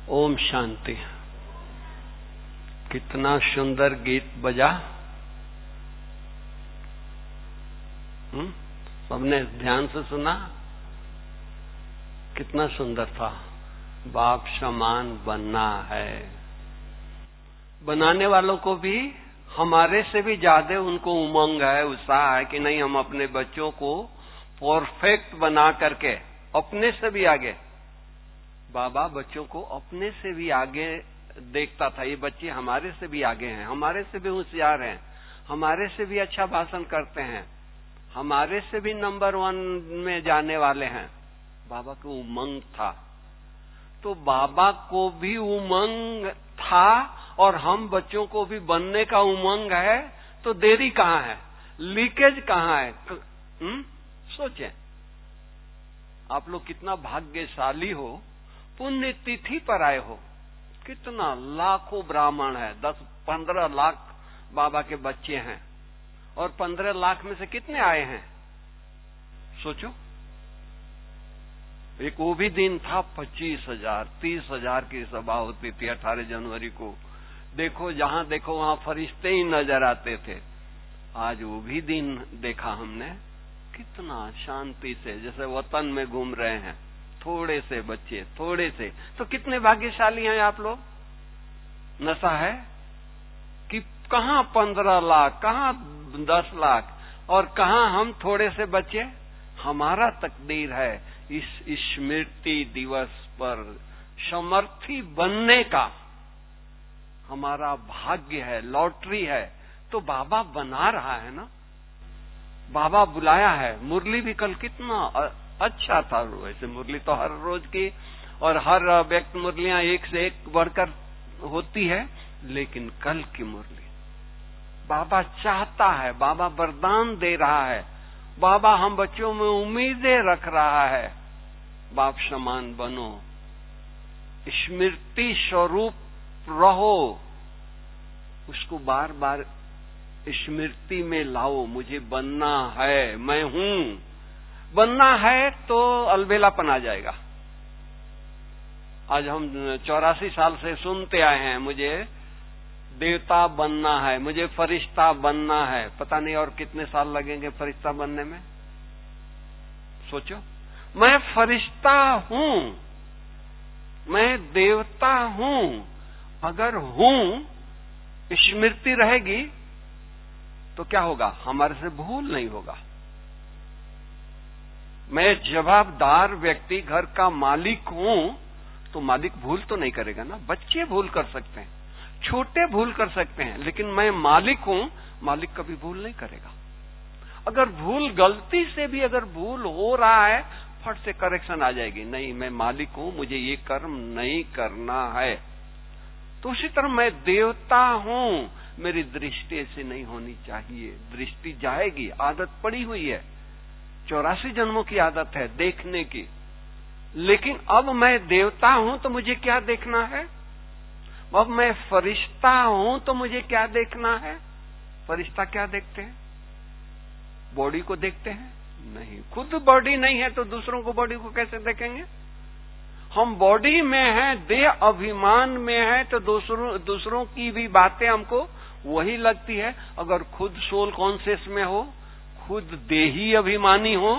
ओम शांति। कितना सुंदर गीत बजा। सबने ध्यान से सुना? कितना सुंदर था। बाप समान बनना है। बनाने वालों को भी हमारे से भी ज्यादा उनको उमंग है, उत्साह है कि नहीं, हम अपने बच्चों को परफेक्ट बना करके अपने से भी आगे। बाबा बच्चों को अपने से भी आगे देखता था। ये बच्चे हमारे से भी आगे हैं, हमारे से भी होशियार हैं, हमारे से भी अच्छा भाषण करते हैं, हमारे से भी नंबर 1 में जाने वाले हैं। बाबा को उमंग था। तो बाबा को भी उमंग था और हम बच्चों को भी बनने का उमंग है। तो देरी कहाँ है, लीकेज कहाँ है? सोचें आप लोग कितना भाग्यशाली हो, पुण्य तिथि पर आए हो। कितना लाखों ब्राह्मण है, 10-15 लाख बाबा के बच्चे हैं और 15 लाख में से कितने आए हैं? सोचो। एक वो भी दिन था 25,000 30,000 की सभा होती थी 18 जनवरी को। देखो जहां देखो वहां फरिश्ते ही नजर आते थे। आज वो भी दिन देखा हमने, कितना शांति से जैसे वतन में घूम रहे हैं। थोड़े से बच्चे, थोड़े से। तो कितने भाग्यशाली हैं आप लोग। नशा है कि कहां 15 लाख, कहां 10 लाख और कहां हम थोड़े से बच्चे। हमारा तकदीर है इस स्मृति दिवस पर समर्थी बनने का। हमारा भाग्य है, लॉटरी है। तो बाबा बना रहा है ना, बाबा बुलाया है। मुरली भी कल कितना अच्छा था। वैसे मुरली तो हर रोज की और हर व्यक्ति मुरलियां एक से एक बढ़कर होती है, लेकिन कल की मुरली बाबा चाहता है, बाबा वरदान दे रहा है, बाबा हम बच्चों में उम्मीदें रख रहा है। बाप समान बनो, स्मृति स्वरूप रहो, उसको बार बार स्मृति में लाओ। मुझे बनना है, मैं हूं। बनना है तो अलबेलापन आ जाएगा। आज हम 84 साल से सुनते आए हैं, मुझे देवता बनना है, मुझे फरिश्ता बनना है। पता नहीं और कितने साल लगेंगे फरिश्ता बनने में। सोचो, मैं फरिश्ता हूं, मैं देवता हूं। अगर हूं, स्मृति रहेगी तो क्या होगा? हमारे से भूल नहीं होगा। मैं जवाबदार व्यक्ति, घर का मालिक हूं, तो मालिक भूल तो नहीं करेगा ना। बच्चे भूल कर सकते हैं, छोटे भूल कर सकते हैं, लेकिन मैं मालिक हूं, मालिक कभी भूल नहीं करेगा। अगर भूल, गलती से भी अगर भूल हो रहा है, फट से करेक्शन आ जाएगी। नहीं, मैं मालिक हूं, मुझे ये कर्म नहीं करना है। तो उसी तरह मैं देवता हूं, मेरी दृष्टि ऐसी नहीं होनी चाहिए। दृष्टि जाएगी, आदत पड़ी हुई है, 84 जन्मों की आदत है देखने की। लेकिन अब मैं देवता हूं तो मुझे क्या देखना है? अब मैं फरिश्ता हूं तो मुझे क्या देखना है? फरिश्ता क्या देखते हैं? बॉडी को देखते हैं? नहीं। खुद बॉडी नहीं है तो दूसरों को बॉडी को कैसे देखेंगे? हम बॉडी में हैं, देह अभिमान में है, तो दूसरों की भी बातें हमको वही लगती है। अगर खुद सोल कॉन्शियस में हो, खुद देही अभिमानी हो,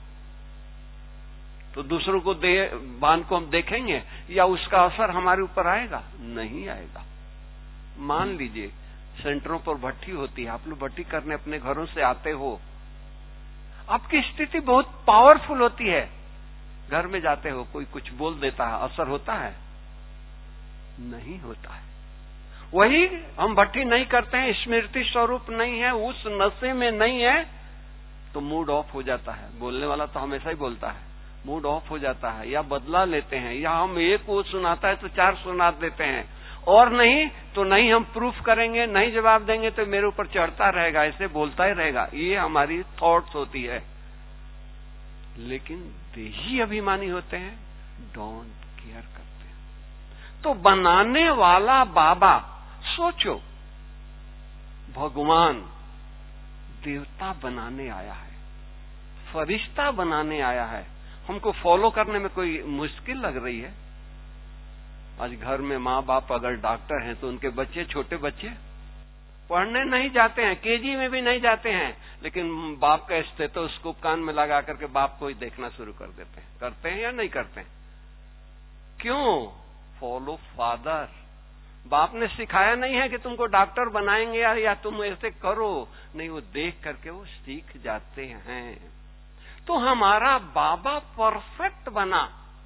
तो दूसरों को देहवान को हम देखेंगे या उसका असर हमारे ऊपर आएगा? नहीं आएगा। मान लीजिए सेंटरों पर भट्टी होती है, आप लोग भट्टी करने अपने घरों से आते हो, आपकी स्थिति बहुत पावरफुल होती है। घर में जाते हो, कोई कुछ बोल देता है, असर होता है? नहीं होता है। वही हम भट्टी नहीं करते हैं, स्मृति स्वरूप नहीं है, उस नशे में नहीं है, तो मूड ऑफ हो जाता है। बोलने वाला तो हमेशा ही बोलता है, मूड ऑफ हो जाता है, या बदला लेते हैं, या हम एक वो सुनाता है तो 4 सुना देते हैं, और नहीं तो नहीं हम प्रूफ करेंगे, नहीं जवाब देंगे तो मेरे ऊपर चढ़ता रहेगा, ऐसे बोलता ही रहेगा। ये हमारी थॉट्स होती है। लेकिन देही अभिमानी होते हैं, डोंट केयर करते हैं। तो बनाने वाला बाबा, सोचो, भगवान देवता बनाने आया है, फरिश्ता बनाने आया है। हमको फॉलो करने में कोई मुश्किल लग रही है? आज घर में माँ बाप अगर डॉक्टर हैं तो उनके बच्चे, छोटे बच्चे पढ़ने नहीं जाते हैं, केजी में भी नहीं जाते हैं, लेकिन बाप का स्टेथोस्कोप कान में लगा करके बाप को ही देखना शुरू कर देते हैं। करते हैं या नहीं करते हैं? क्यों? Follow father. बाप ने सिखाया नहीं है कि तुमको डॉक्टर बनाएंगे या तुम ऐसे करो, नहीं, वो देख करके वो सीख जाते हैं। तो हमारा बाबा परफेक्ट बना,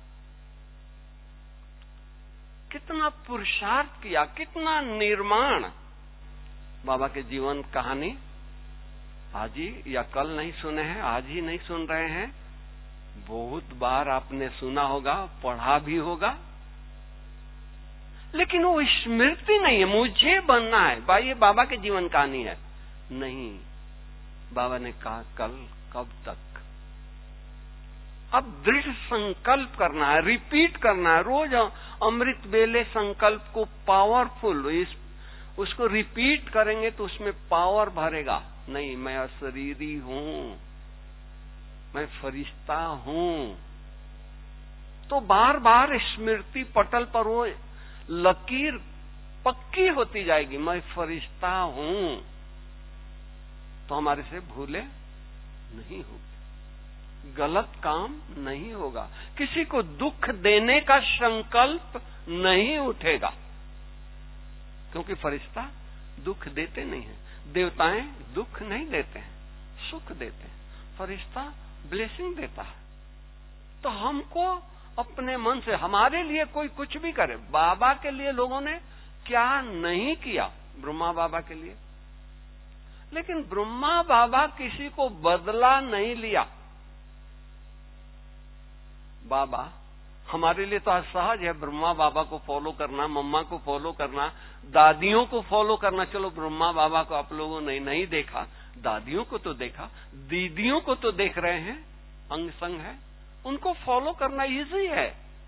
कितना पुरुषार्थ किया, कितना निर्माण। बाबा के जीवन कहानी आज ही या कल नहीं सुने हैं, आज ही नहीं सुन रहे हैं, बहुत बार आपने सुना होगा, पढ़ा भी होगा, लेकिन वो स्मृति नहीं है। मुझे बनना है भाई, ये बाबा के जीवन कहानी है नहीं। बाबा ने कहा कल, कब तक? अब दृढ़ संकल्प करना है, रिपीट करना है रोज। अमृत बेले संकल्प को पावरफुल, उसको रिपीट करेंगे तो उसमें पावर भरेगा। नहीं, मैं अशरीरी हूं, मैं फरिश्ता हूं। तो बार बार स्मृति पटल पर वो लकीर पक्की होती जाएगी, मैं फरिश्ता हूं, तो हमारे से भूले नहीं होगी, गलत काम नहीं होगा, किसी को दुख देने का संकल्प नहीं उठेगा, क्योंकि फरिश्ता दुख देते नहीं है। देवताएं दुख नहीं देते हैं, सुख देते हैं, फरिश्ता ब्लेसिंग देता है। तो हमको अपने मन से, हमारे लिए कोई कुछ भी करे, बाबा के लिए लोगों ने क्या नहीं किया, ब्रह्मा बाबा के लिए, लेकिन ब्रह्मा बाबा किसी को बदला नहीं लिया। बाबा हमारे लिए तो सहज है, ब्रह्मा बाबा को फॉलो करना, मम्मा को फॉलो करना, दादियों को फॉलो करना। चलो ब्रह्मा बाबा को आप लोगों ने नहीं देखा, दादियों को तो देखा, दीदियों को तो देख रहे हैं, अंग संग है, उनको फॉलो करना इजी है।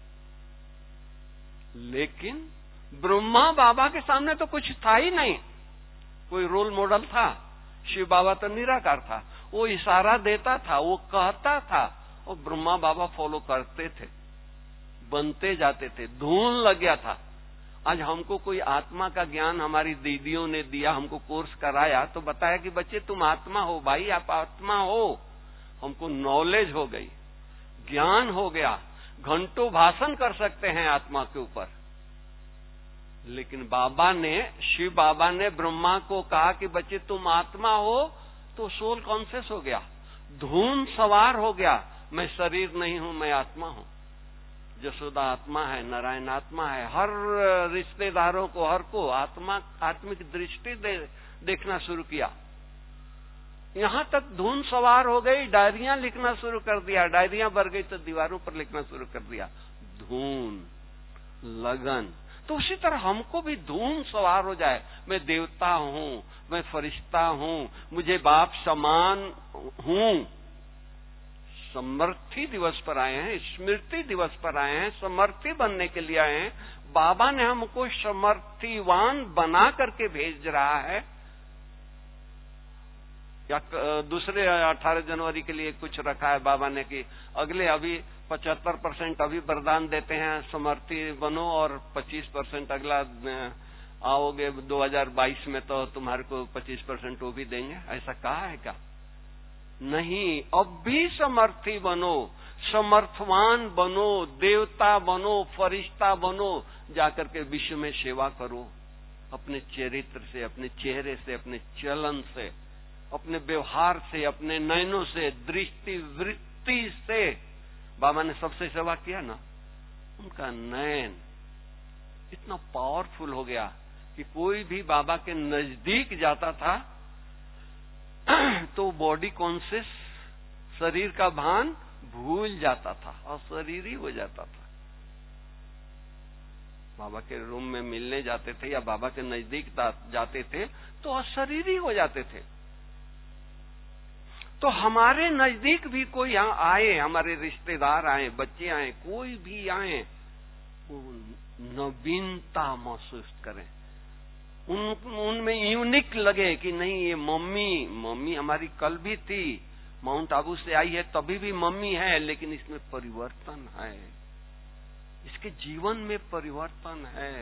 लेकिन ब्रह्मा बाबा के सामने तो कुछ था ही नहीं, कोई रोल मॉडल था? शिव बाबा तो निराकार था, वो इशारा देता था, वो कहता था, और ब्रह्मा बाबा फॉलो करते थे, बनते जाते थे, धूल लग गया था। आज हमको कोई आत्मा का ज्ञान हमारी दीदियों ने दिया, हमको कोर्स कराया, तो बताया कि बच्चे तुम आत्मा हो, भाई आप आत्मा हो। हमको नॉलेज हो गई, ज्ञान हो गया, घंटों भाषण कर सकते हैं आत्मा के ऊपर। लेकिन बाबा ने, शिव बाबा ने ब्रह्मा को कहा कि बच्चे तुम आत्मा हो, तो सोल कॉन्शियस हो गया, धूम सवार हो गया, मैं शरीर नहीं हूं, मैं आत्मा हूं। यशोदा आत्मा है, नारायण आत्मा है, हर रिश्तेदारों को, हर को आत्मिक दृष्टि देखना शुरू किया। यहां तक धुन सवार हो गई, डायरियां लिखना शुरू कर दिया, डायरियां भर गई तो दीवारों पर लिखना शुरू कर दिया, धून, लगन। तो उसी तरह हमको भी धूम सवार हो जाए, मैं देवता हूं, मैं फरिश्ता हूं, मुझे बाप समान हूं। समर्थी दिवस पर आए हैं, स्मृति दिवस पर आए हैं, समर्थी बनने के लिए आए हैं। बाबा ने हमको समर्थीवान बना करके भेज रहा है। या दूसरे 18 जनवरी के लिए कुछ रखा है बाबा ने कि अगले अभी 75% अभी वरदान देते हैं, समर्थी बनो, और 25% अगला आओगे 2022 में तो तुम्हारे को 25% वो भी देंगे। ऐसा कहा है क्या? नहीं, अब भी समर्थी बनो, समर्थवान बनो, देवता बनो, फरिश्ता बनो, जाकर के विश्व में सेवा करो, अपने चरित्र से, अपने चेहरे से, अपने चलन से, अपने व्यवहार से, अपने नयनों से, दृष्टि वृत्ति से। बाबा ने सबसे सेवा किया ना, उनका नयन इतना पावरफुल हो गया कि कोई भी बाबा के नजदीक जाता था तो बॉडी कॉन्शियस, शरीर का भान भूल जाता था और शरीरी हो जाता था। बाबा के रूम में मिलने जाते थे या बाबा के नजदीक जाते थे तो अशरीरी हो जाते थे। तो हमारे नजदीक भी कोई यहाँ आए, हमारे रिश्तेदार आए, बच्चे आए, कोई भी आए, वो नवीनता महसूस करें, उनमें यूनिक लगे कि नहीं ये मम्मी हमारी कल भी थी, माउंट आबू से आई है तभी भी मम्मी है, लेकिन इसमें परिवर्तन है। इसके जीवन में परिवर्तन है।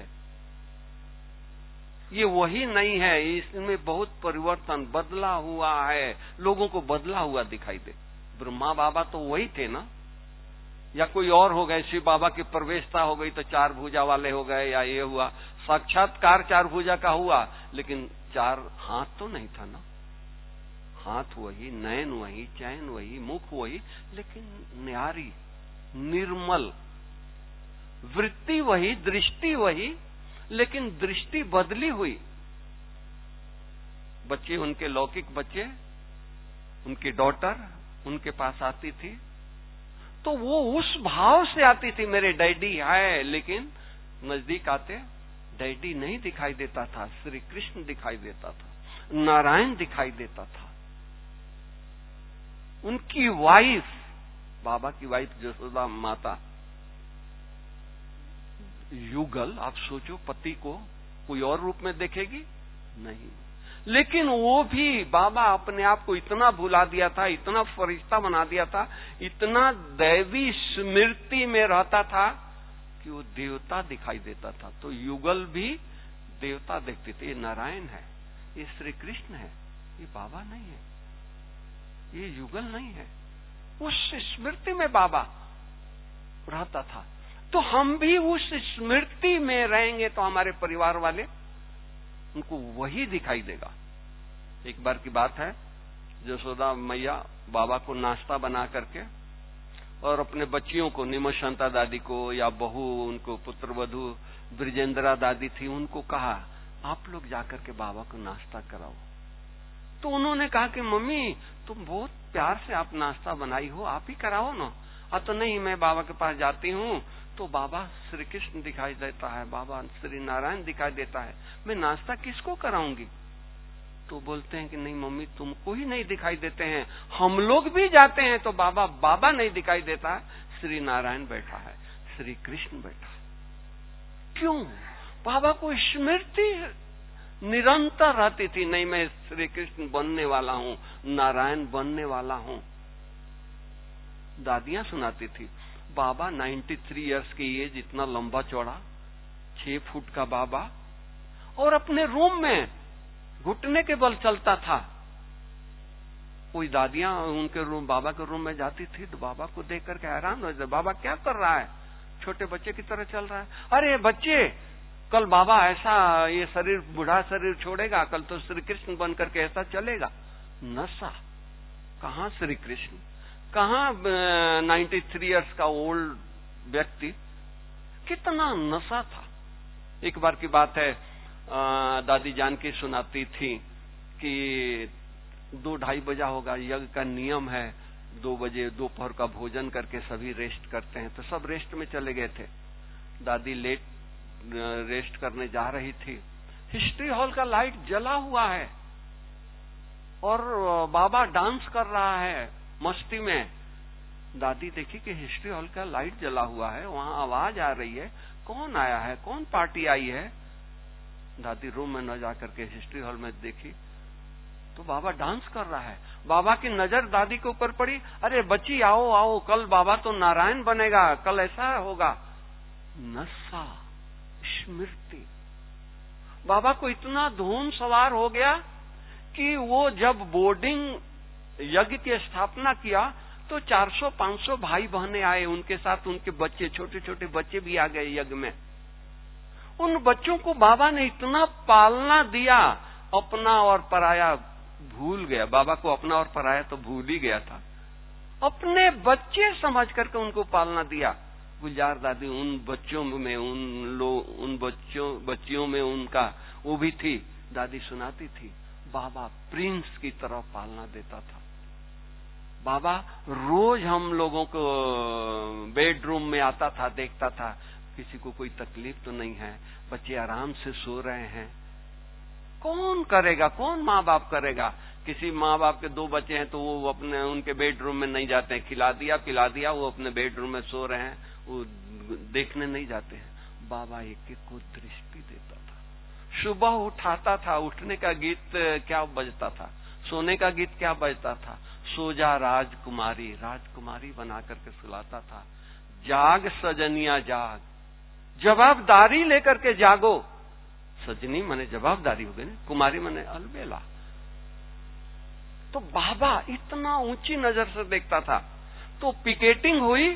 ये वही नहीं है, इसमें बहुत परिवर्तन बदला हुआ है, लोगों को बदला हुआ दिखाई दे। ब्रह्मा बाबा तो वही थे ना, या कोई और हो गए, शिव बाबा की प्रवेशता हो गई तो 4 भुजा वाले हो गए, या ये हुआ, साक्षात्कार 4 भुजा का हुआ, लेकिन 4 हाथ तो नहीं था ना। हाथ वही, नयन वही, चैन वही, मुख वही, लेकिन न्यारी, निर्मल, वृत्ति वही, दृष्टि वही, लेकिन दृष्टि बदली हुई। बच्चे, उनके लौकिक बच्चे, उनकी डॉटर उनके पास आती थी तो वो उस भाव से आती थी, मेरे डैडी है, लेकिन नजदीक आते डैडी नहीं दिखाई देता था, श्री कृष्ण दिखाई देता था, नारायण दिखाई देता था। उनकी वाइफ, बाबा की वाइफ जसोदा माता, युगल, आप सोचो, पति को कोई और रूप में देखेगी नहीं, लेकिन वो भी बाबा अपने आप को इतना भुला दिया था, इतना फरिश्ता बना दिया था, इतना दैवी स्मृति में रहता था कि वो देवता दिखाई देता था। तो युगल भी देवता देखते थे, ये नारायण है, ये श्री कृष्ण है, ये बाबा नहीं है, ये युगल नहीं है। उस स्मृति में बाबा रहता था। तो हम भी उस स्मृति में रहेंगे तो हमारे परिवार वाले, उनको वही दिखाई देगा। एक बार की बात है, जसोदा मैया बाबा को नाश्ता बना करके और अपने बच्चियों को, निमशांता दादी को या बहू, उनको पुत्रवधू ब्रिजेंद्रा दादी थी, उनको कहा आप लोग जाकर के बाबा को नाश्ता कराओ। तो उन्होंने कहा कि मम्मी तुम बहुत प्यार से आप नाश्ता बनाई हो, आप ही कराओ ना। तो नहीं, मैं बाबा के पास जाती हूँ तो बाबा श्री कृष्ण दिखाई देता है, बाबा श्री नारायण दिखाई देता है, मैं नाश्ता किसको कराऊंगी। तो बोलते हैं कि नहीं मम्मी, तुमको ही नहीं दिखाई देते हैं, हम लोग भी जाते हैं तो बाबा बाबा नहीं दिखाई देता है, श्री नारायण बैठा है, श्री कृष्ण बैठा है। क्यों? बाबा को स्मृति निरंतर रहती थी, नहीं मैं श्री कृष्ण बनने वाला हूँ, नारायण बनने वाला हूँ। दादियां सुनाती थी, बाबा 93 इयर्स की एज, इतना लंबा चौड़ा, 6 फुट का बाबा, और अपने रूम में घुटने के बल चलता था। कोई दादियां उनके रूम, बाबा के रूम में जाती थी तो बाबा को देख करके हैरान हो जाते, बाबा क्या कर रहा है, छोटे बच्चे की तरह चल रहा है। अरे बच्चे, कल बाबा ऐसा ये शरीर, बूढ़ा शरीर छोड़ेगा, कल तो श्री कृष्ण बन करके ऐसा चलेगा। नशा, कहाँ श्री कृष्ण, कहाँ 93 इयर्स का ओल्ड व्यक्ति, कितना नशा था। एक बार की बात है, दादी जानकी सुनाती थी कि 2-2:30 बजा होगा, यज्ञ का नियम है 2 बजे दोपहर का भोजन करके सभी रेस्ट करते हैं, तो सब रेस्ट में चले गए थे। दादी लेट रेस्ट करने जा रही थी, हिस्ट्री हॉल का लाइट जला हुआ है और बाबा डांस कर रहा है मस्ती में। दादी देखी कि हिस्ट्री हॉल का लाइट जला हुआ है, वहां आवाज आ रही है, कौन आया है, कौन पार्टी आई है। दादी रूम में न जाकर के हिस्ट्री हॉल में देखी तो बाबा डांस कर रहा है। बाबा की नजर दादी के ऊपर पड़ी, अरे बच्ची आओ आओ, कल बाबा तो नारायण बनेगा, कल ऐसा होगा। नशा, स्मृति, बाबा को इतना धूम सवार हो गया कि वो जब बोर्डिंग यज्ञ की स्थापना किया तो 400-500 भाई बहनें आए, उनके साथ उनके बच्चे, छोटे छोटे बच्चे भी आ गए यज्ञ में। उन बच्चों को बाबा ने इतना पालना दिया, अपना और पराया भूल गया। बाबा को अपना और पराया तो भूल ही गया था, अपने बच्चे समझ करके उनको पालना दिया। गुलजार दादी उन बच्चों में, उन बच्चियों में उनका वो भी थी। दादी सुनाती थी, बाबा प्रिंस की तरह पालना देता था। बाबा रोज हम लोगों को बेडरूम में आता था, देखता था किसी को कोई तकलीफ तो नहीं है, बच्चे आराम से सो रहे हैं। कौन करेगा, कौन माँ बाप करेगा। किसी माँ बाप के 2 बच्चे हैं तो वो अपने उनके बेडरूम में नहीं जाते हैं, खिला दिया पिला दिया, वो अपने बेडरूम में सो रहे हैं, वो देखने नहीं जाते हैं। बाबा एक एक को दृष्टि देता था, सुबह उठाता था, उठने का गीत क्या बजता था, सोने का गीत क्या बजता था, सो जा राजकुमारी, राजकुमारी बना करके सुलाता था। जाग सजनिया जाग, जवाबदारी लेकर के जागो। सजनी मने जवाबदारी हो गई, कुमारी मने अलबेला। तो बाबा इतना ऊंची नजर से देखता था। तो पिकेटिंग हुई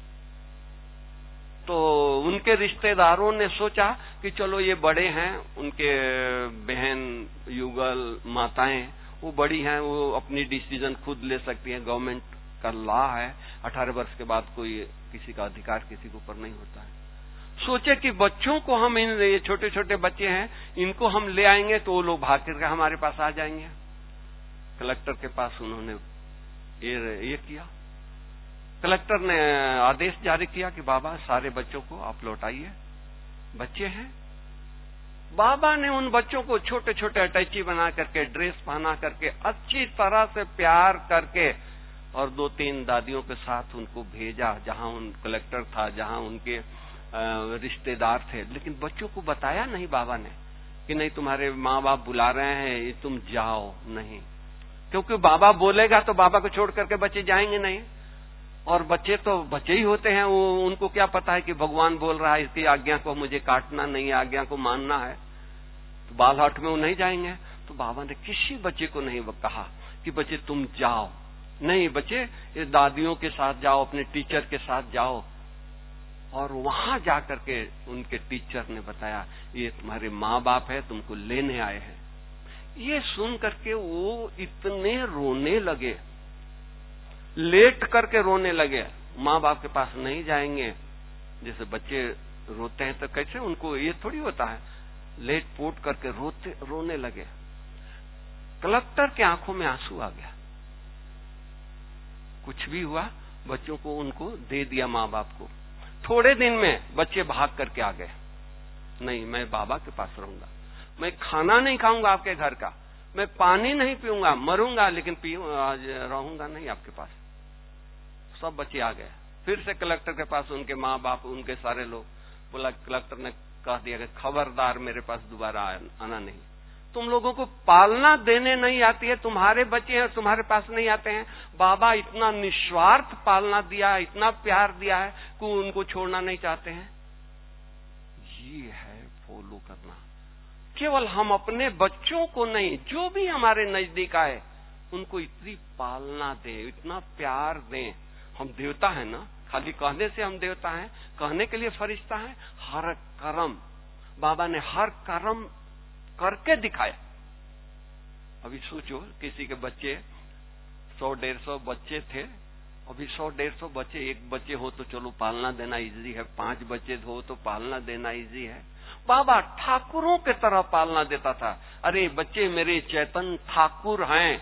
तो उनके रिश्तेदारों ने सोचा कि चलो ये बड़े हैं, उनके बहन युगल माताएं वो बड़ी हैं, वो अपनी डिसीजन खुद ले सकती हैं। गवर्नमेंट का लॉ है 18 वर्ष के बाद कोई किसी का अधिकार किसी के ऊपर नहीं होता है। सोचे कि बच्चों को हम ये छोटे छोटे बच्चे हैं इनको हम ले आएंगे तो वो लोग भाग कर हमारे पास आ जाएंगे। कलेक्टर के पास उन्होंने ये किया। कलेक्टर ने आदेश जारी किया कि बाबा सारे बच्चों को आप लौटाइए, बच्चे हैं। बाबा ने उन बच्चों को छोटे छोटे अटैची बना करके, ड्रेस पहना करके, अच्छी तरह से प्यार करके और 2-3 दादियों के साथ उनको भेजा जहां उन कलेक्टर था, जहां उनके रिश्तेदार थे। लेकिन बच्चों को बताया नहीं बाबा ने कि नहीं तुम्हारे माँ बाप बुला रहे हैं, तुम जाओ नहीं, क्योंकि बाबा बोलेगा तो बाबा को छोड़ करके बच्चे जाएंगे नहीं। और बच्चे तो बच्चे ही होते हैं, वो उनको क्या पता है कि भगवान बोल रहा है इसकी आज्ञा को मुझे काटना नहीं, आज्ञा को मानना है, तो बाल हट में वो नहीं जाएंगे। तो बाबा ने किसी बच्चे को नहीं कहा कि बच्चे तुम जाओ, नहीं बच्चे ये दादियों के साथ जाओ, अपने टीचर के साथ जाओ। और वहां जाकर के उनके टीचर ने बताया ये तुम्हारे माँ बाप है, तुमको लेने आए हैं। ये सुन करके वो इतने रोने लगे, लेट करके रोने लगे। माँ बाप के पास नहीं जाएंगे, जैसे बच्चे रोते हैं तो कैसे उनको ये थोड़ी होता है, लेट पोट करके रोने लगे। कलेक्टर के आंखों में आंसू आ गया। कुछ भी हुआ बच्चों को उनको दे दिया माँ बाप को। थोड़े दिन में बच्चे भाग करके आ गए, नहीं मैं बाबा के पास रहूंगा, मैं खाना नहीं खाऊंगा आपके घर का, मैं पानी नहीं पीऊंगा, मरूंगा लेकिन रहूंगा नहीं आपके पास। सब बच्चे आ गए। फिर से कलेक्टर के पास उनके माँ बाप, उनके सारे लोग। बोला कलेक्टर ने कह दिया कि खबरदार मेरे पास दोबारा आना नहीं, तुम लोगों को पालना देने नहीं आती है, तुम्हारे बच्चे हैं तुम्हारे पास नहीं आते हैं। बाबा इतना निस्वार्थ पालना दिया, इतना प्यार दिया है कि उनको छोड़ना नहीं चाहते हैं। ये है फॉलो करना। केवल हम अपने बच्चों को नहीं, जो भी हमारे नजदीक आए उनको इतनी पालना दें, इतना प्यार दें। हम देवता है ना, खाली कहने से हम देवता हैं, कहने के लिए फरिश्ता है। हर कर्म बाबा ने हर कर्म करके दिखाया। अभी सोचो किसी के बच्चे 100-150 बच्चे थे, अभी 100-150 बच्चे, एक बच्चे हो तो चलो पालना देना इजी है, 5 बच्चे हो तो पालना देना इजी है। बाबा ठाकुरों के तरह पालना देता था। अरे बच्चे मेरे चैतन्य ठाकुर हैं।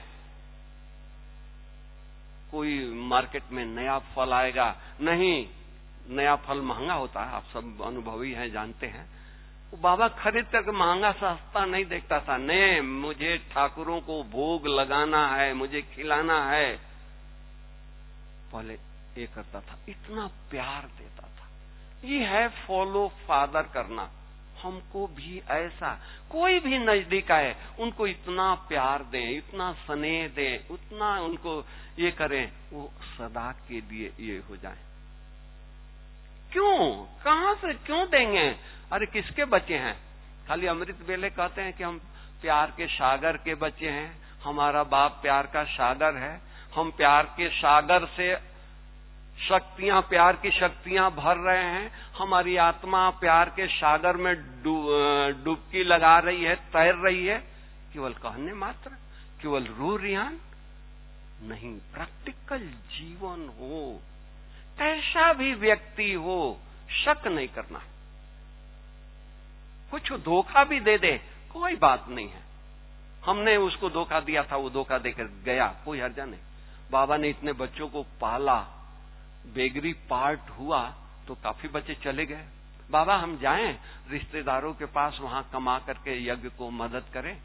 कोई मार्केट में नया फल आएगा, नहीं नया फल महंगा होता है, आप सब अनुभवी हैं जानते हैं। वो बाबा खरीद करके महंगा सस्ता नहीं देखता था, नहीं मुझे ठाकुरों को भोग लगाना है, मुझे खिलाना है। पहले ये करता था, इतना प्यार देता था। ये है फॉलो फादर करना। हमको भी ऐसा, कोई भी नजदीक आए उनको इतना प्यार दें, इतना स्नेह दें, उतना उनको ये करें, वो सदा के लिए ये हो जाए। क्यों, कहां से क्यों देंगे? अरे किसके बच्चे हैं? खाली अमृत बेले कहते हैं कि हम प्यार के सागर के बच्चे हैं, हमारा बाप प्यार का सागर है, हम प्यार के सागर से शक्तियां, प्यार की शक्तियां भर रहे हैं, हमारी आत्मा प्यार के सागर में डुबकी लगा रही है, तैर रही है। केवल कहने मात्र, केवल रू रियान नहीं, प्रैक्टिकल जीवन हो, कैसा भी व्यक्ति हो, शक नहीं करना। कुछ धोखा भी दे दे कोई बात नहीं है, हमने उसको धोखा दिया था, वो धोखा देकर गया, कोई हर्जा नहीं। बाबा ने इतने बच्चों को पाला, बेगरी पार्ट हुआ तो काफी बच्चे चले गए। बाबा हम जाएं रिश्तेदारों के पास, वहां कमा करके यज्ञ को मदद करें।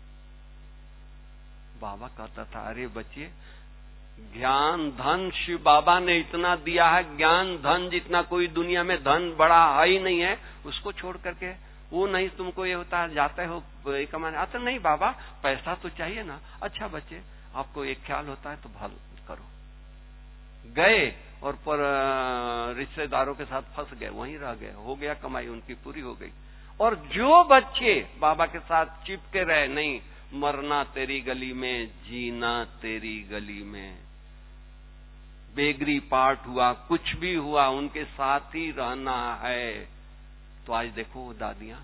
बाबा कहता था अरे बच्चे, ज्ञान धन शिव बाबा ने इतना दिया है, ज्ञान धन जितना कोई दुनिया में धन बड़ा है ही नहीं है, उसको छोड़ करके वो नहीं तुमको ये होता है जाते हो कमाने। आता नहीं बाबा, पैसा तो चाहिए ना। अच्छा बच्चे, आपको एक ख्याल होता है तो भल करो। गए और पर रिश्तेदारों के साथ फंस गए, वहीं रह गए, हो गया कमाई उनकी पूरी हो गई। और जो बच्चे बाबा के साथ चिपके रहे, नहीं मरना तेरी गली में, जीना तेरी गली में, बेगरी पाठ हुआ, कुछ भी हुआ, उनके साथ ही रहना है। तो आज देखो दादियां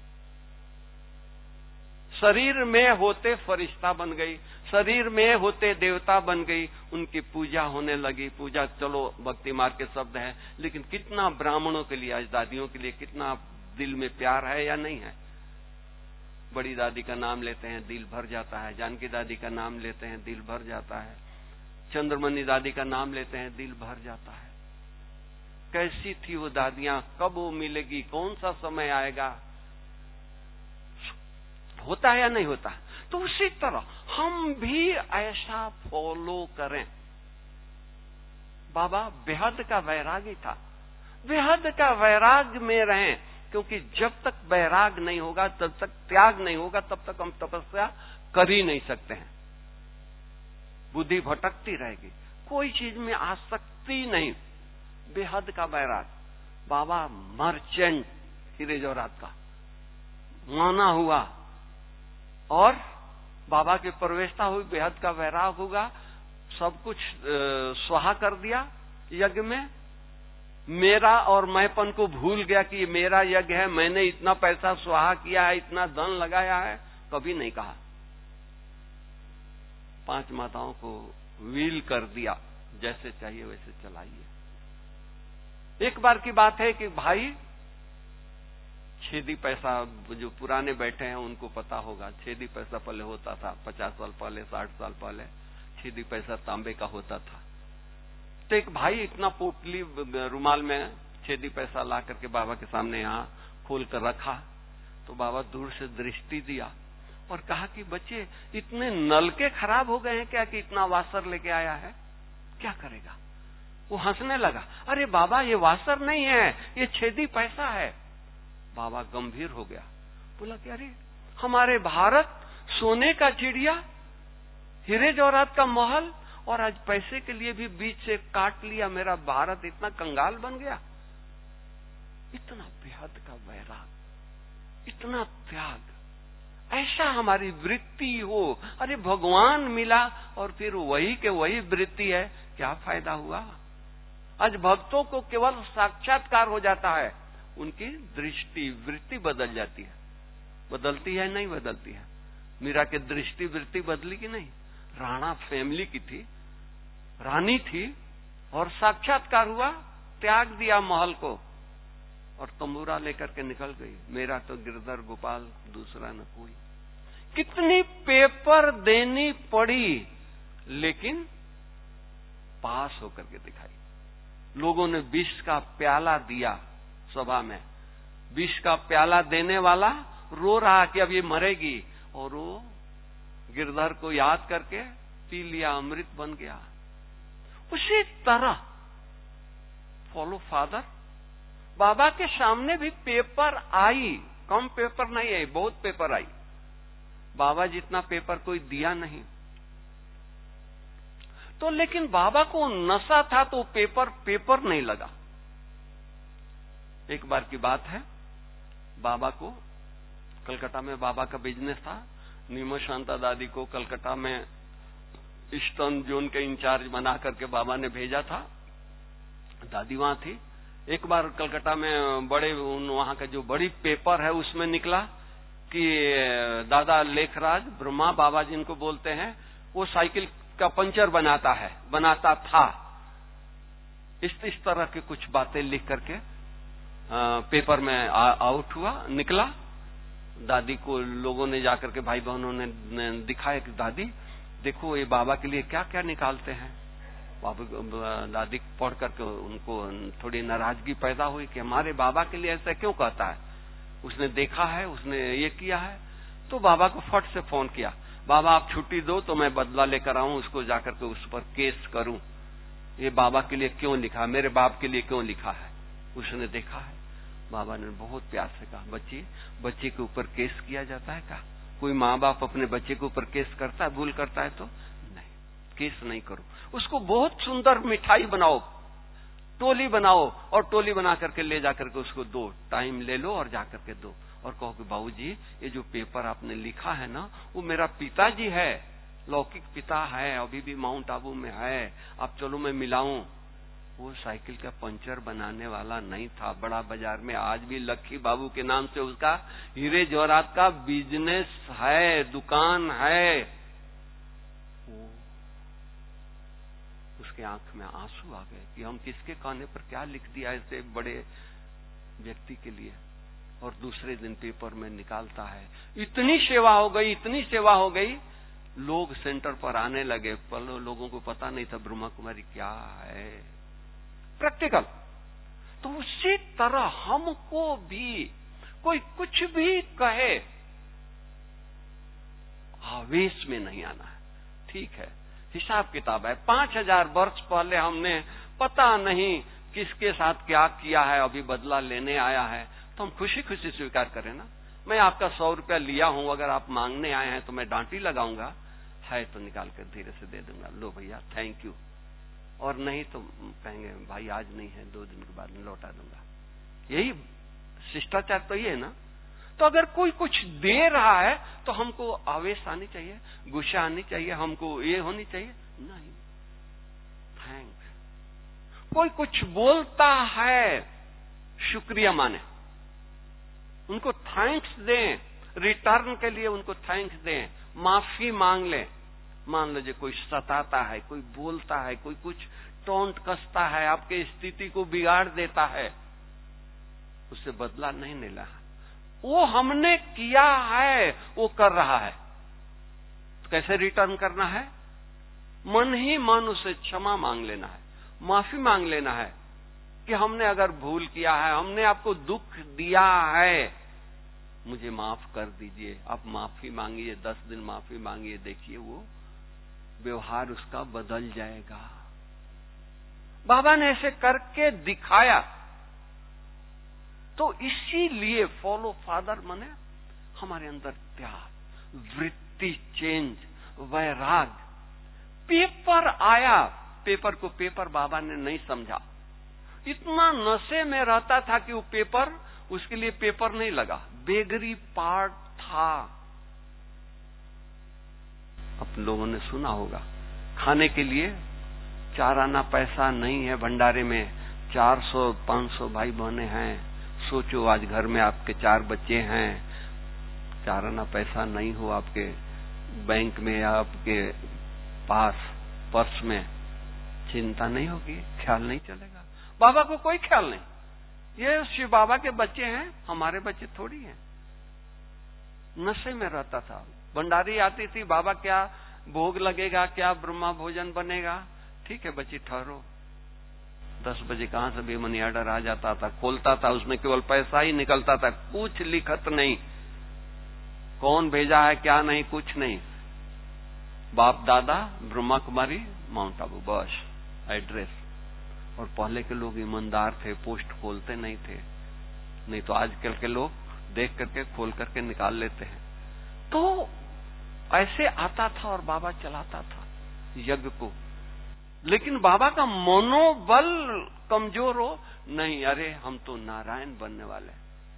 शरीर में होते फरिश्ता बन गई, शरीर में होते देवता बन गई, उनकी पूजा होने लगी। पूजा चलो भक्ति मार्ग के शब्द है, लेकिन कितना ब्राह्मणों के लिए, आज दादियों के लिए कितना दिल में प्यार है या नहीं है। बड़ी दादी का नाम लेते हैं दिल भर जाता है, जानकी दादी का नाम लेते हैं दिल भर जाता है, चंद्रमणि दादी का नाम लेते हैं दिल भर जाता है। कैसी थी वो दादियां, कब वो मिलेगी, कौन सा समय आएगा, होता है या नहीं होता। तो उसी तरह हम भी ऐसा फॉलो करें। बाबा बेहद का वैरागी था, बेहद का वैराग में रहें, क्योंकि जब तक वैराग नहीं होगा, तब तक त्याग नहीं होगा, तब तक हम तपस्या कर ही नहीं सकते हैं। बुद्धि भटकती रहेगी, कोई चीज में आसक्ति नहीं, बेहद का वैराग। बाबा मर्चेंट हीरे जवाहरात का माना हुआ, और बाबा की प्रवेशता हुई, बेहद का वैराग होगा, सब कुछ स्वाहा कर दिया यज्ञ में। मेरा और मैंपन को भूल गया कि ये मेरा यज्ञ है, मैंने इतना पैसा स्वाहा किया है, इतना धन लगाया है, कभी नहीं कहा। 5 माताओं को व्हील कर दिया, जैसे चाहिए वैसे चलाइए। एक बार की बात है कि भाई छेदी पैसा, जो पुराने बैठे हैं उनको पता होगा, छेदी पैसा पहले होता था, 50 साल पहले, 60 साल पहले छेदी पैसा तांबे का होता था। तो एक भाई इतना पोटली रुमाल में छेदी पैसा ला करके बाबा के सामने यहाँ खोल कर रखा। तो बाबा दूर से दृष्टि दिया और कहा कि बच्चे इतने नलके खराब हो गए हैं क्या कि इतना वासर लेके आया है, क्या करेगा। वो हंसने लगा, अरे बाबा ये वासर नहीं है, ये छेदी पैसा है। बाबा गंभीर हो गया, बोला कि अरे हमारे भारत सोने का चिड़िया, हीरे जवाहरात का महल, और आज पैसे के लिए भी बीच से काट लिया, मेरा भारत इतना कंगाल बन गया। इतना बेहद का वैराग, इतना त्याग, ऐसा हमारी वृत्ति हो। अरे भगवान मिला और फिर वही के वही वृत्ति है, क्या फायदा हुआ। आज भक्तों को केवल साक्षात्कार हो जाता है, उनकी दृष्टि वृत्ति बदल जाती है। बदलती है नहीं बदलती है। मीरा की दृष्टि वृत्ति बदली कि नहीं। राणा फैमिली की थी, रानी थी, और साक्षात्कार हुआ, त्याग दिया महल को और तंबूरा लेकर के निकल गई। मेरा तो गिरधर गोपाल दूसरा न कोई। कितनी पेपर देनी पड़ी, लेकिन पास होकर के दिखाई। लोगों ने विष का प्याला दिया सभा में, विष का प्याला देने वाला रो रहा कि अब ये मरेगी, और वो गिरधर को याद करके पी लिया, अमृत बन गया। उसी तरह फॉलो फादर। बाबा के सामने भी पेपर आई, कम पेपर नहीं आई, बहुत पेपर आई। बाबा जितना पेपर कोई दिया नहीं। तो लेकिन बाबा को नशा था तो पेपर नहीं लगा। एक बार की बात है, बाबा को कलकत्ता में बाबा का बिजनेस था। नीमो शांता दादी को कलकत्ता में ईस्टर्न जोन के इंचार्ज बना करके बाबा ने भेजा था। दादी वहां थी। एक बार कलकत्ता में बड़े वहां का जो बड़ी पेपर है उसमें निकला कि दादा लेखराज ब्रह्मा बाबा जिनको बोलते हैं, वो साइकिल का पंचर बनाता था। इस तरह के कुछ बातें लिख करके पेपर में आउट हुआ, निकला। दादी को लोगों ने जाकर के, भाई बहनों ने दिखाया कि दादी देखो ये बाबा के लिए क्या क्या निकालते हैं। दादी पढ़ करके उनको थोड़ी नाराजगी पैदा हुई कि हमारे बाबा के लिए ऐसा क्यों कहता है। उसने देखा है, उसने ये किया है। तो बाबा को फट से फोन किया, बाबा आप छुट्टी दो तो मैं बदला लेकर आऊं, उसको जाकर के उस पर केस करूं। ये बाबा के लिए क्यों लिखा है, मेरे बाप के लिए क्यों लिखा है। उसने देखा है। बाबा ने बहुत प्यार से कहा, बच्चे के ऊपर केस किया जाता है क्या? कोई माँ बाप अपने बच्चे के ऊपर केस करता है, भूल करता है तो नहीं, केस नहीं करो। उसको बहुत सुंदर मिठाई बनाओ, टोली बनाओ और टोली बना करके ले जाकर के उसको दो, टाइम ले लो और जाकर के दो और कहो कि बाबूजी ये जो पेपर आपने लिखा है ना, वो मेरा पिताजी है, लौकिक पिता है, अभी भी माउंट आबू में है, आप चलो मैं मिलाऊं। वो साइकिल का पंचर बनाने वाला नहीं था, बड़ा बाजार में आज भी लक्की बाबू के नाम से उसका हीरे जवाहरात का बिजनेस है, दुकान है। उसके आंख में आंसू आ गए कि हम किसके कहने पर क्या लिख दिया ऐसे बड़े व्यक्ति के लिए। और दूसरे दिन पेपर में निकालता है, इतनी सेवा हो गई, इतनी सेवा हो गई, लोग सेंटर पर आने लगे, पर लोगों को पता नहीं था ब्रह्मा कुमारी क्या है। प्रैक्टिकल। तो उसी तरह हमको भी कोई कुछ भी कहे, आवेश में नहीं आना है। ठीक है, हिसाब किताब है। 5000 वर्ष पहले हमने पता नहीं किसके साथ क्या किया है, अभी बदला लेने आया है, तो हम खुशी खुशी स्वीकार करें ना। मैं आपका 100 रुपया लिया हूं, अगर आप मांगने आए हैं तो मैं डांटी लगाऊंगा, है तो निकाल कर धीरे से दे दूंगा, लो भैया थैंक यू। और नहीं तो कहेंगे भाई आज नहीं है, 2 दिन के बाद में लौटा दूंगा। यही शिष्टाचार तो ये है ना। तो अगर कोई कुछ दे रहा है तो हमको आवेश आनी चाहिए, गुस्सा आनी चाहिए, हमको ये होनी चाहिए नहीं, थैंक्स। कोई कुछ बोलता है, शुक्रिया माने, उनको थैंक्स दें, रिटर्न के लिए उनको थैंक्स दें, माफी मांग लें। मान लीजिए कोई सताता है, कोई बोलता है, कोई कुछ टोंट कसता है, आपके स्थिति को बिगाड़ देता है, उससे बदला नहीं मिला, वो हमने किया है, वो कर रहा है, तो कैसे रिटर्न करना है? मन ही मन उसे क्षमा मांग लेना है, माफी मांग लेना है कि हमने अगर भूल किया है, हमने आपको दुख दिया है, मुझे माफ कर दीजिए। आप माफी मांगिए, 10 दिन माफी मांगिए, देखिए वो व्यवहार उसका बदल जाएगा। बाबा ने ऐसे करके दिखाया। तो इसीलिए फॉलो फादर माने हमारे अंदर त्याग, वृत्ति चेंज, वैराग। पेपर आया, पेपर को पेपर बाबा ने नहीं समझा, इतना नशे में रहता था कि वो पेपर, उसके लिए पेपर नहीं लगा, बेगरी पार्ट था। आप लोगों ने सुना होगा, खाने के लिए 4 आना पैसा नहीं है भंडारे में, 400-500 भाई बहने हैं। सोचो आज घर में आपके 4 बच्चे हैं, 4 आना पैसा नहीं हो आपके बैंक में या आपके पास पर्स में, चिंता नहीं होगी, ख्याल नहीं चलेगा। बाबा को कोई ख्याल नहीं, ये शिव बाबा के बच्चे हैं, हमारे बच्चे थोड़ी हैं। नशे में रहता था। भंडारी आती थी, बाबा क्या भोग लगेगा, क्या ब्रह्मा भोजन बनेगा, ठीक है बच्ची ठहरो। 10 बजे कहां से भी मनी ऑर्डर आ जाता था, खोलता था, उसमें केवल पैसा ही निकलता था, कुछ लिखत नहीं, कौन भेजा है क्या नहीं, कुछ नहीं। बाप दादा ब्रह्मा कुमारी माउंट आबू, बस एड्रेस। और पहले के लोग ईमानदार थे, पोस्ट खोलते नहीं थे, नहीं तो आजकल के लोग देख करके खोल करके निकाल लेते हैं। तो ऐसे आता था और बाबा चलाता था यज्ञ को। लेकिन बाबा का मनोबल कमजोर हो नहीं, अरे हम तो नारायण बनने वाले।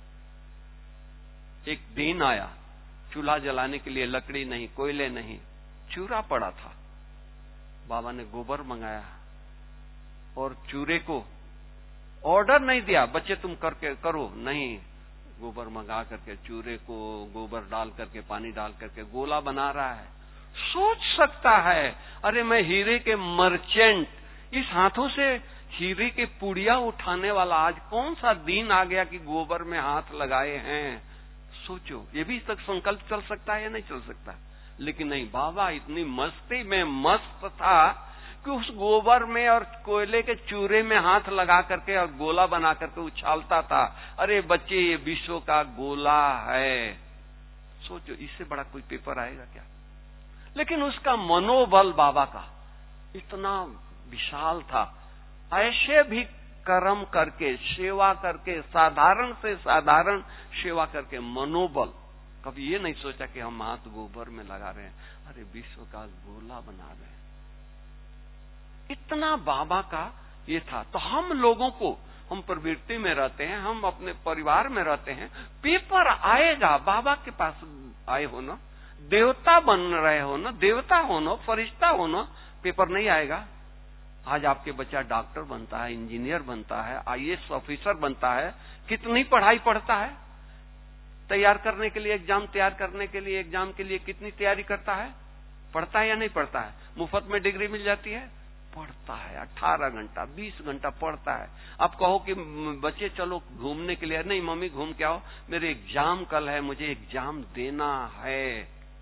एक दिन आया, चूल्हा जलाने के लिए लकड़ी नहीं, कोयले नहीं, चूरा पड़ा था। बाबा ने गोबर मंगाया और चूरे को ऑर्डर नहीं दिया, बच्चे तुम करके करो, नहीं, गोबर मंगा करके चूरे को गोबर डाल करके, पानी डाल करके गोला बना रहा है। सोच सकता है, अरे मैं हीरे के मर्चेंट, इस हाथों से हीरे के पुड़िया उठाने वाला, आज कौन सा दिन आ गया कि गोबर में हाथ लगाए हैं। सोचो, ये भी तक संकल्प चल सकता है या नहीं चल सकता। लेकिन नहीं, बाबा इतनी मस्ती में मस्त था कि उस गोबर में और कोयले के चूरे में हाथ लगा करके और गोला बना करके उछालता था। अरे बच्चे, ये विश्व का गोला है। सोचो, इससे बड़ा कोई पेपर आएगा क्या। लेकिन उसका मनोबल बाबा का इतना विशाल था, ऐसे भी कर्म करके, सेवा करके, साधारण से साधारण सेवा करके, मनोबल, कभी ये नहीं सोचा कि हम हाथ गोबर में लगा रहे हैं, अरे विश्व का गोला बना रहे हैं। इतना बाबा का ये था। तो हम लोगों को, हम प्रवृत्ति में रहते हैं, हम अपने परिवार में रहते हैं, पेपर आएगा। बाबा के पास आए हो ना, देवता बन रहे हो ना, देवता हो ना, फरिश्ता हो ना, पेपर नहीं आएगा। आज आपके बच्चा डॉक्टर बनता है, इंजीनियर बनता है, IAS ऑफिसर बनता है, कितनी पढ़ाई पढ़ता है, तैयार करने के लिए, एग्जाम तैयार करने के लिए, एग्जाम के लिए कितनी तैयारी करता है, पढ़ता है या नहीं पढ़ता है? मुफ्त में डिग्री मिल जाती है, पढ़ता है 18 घंटा 20 घंटा पढ़ता है। आप कहो कि बच्चे चलो घूमने के लिए, नहीं मम्मी घूम के आओ, मेरे एग्जाम कल है, मुझे एग्जाम देना है।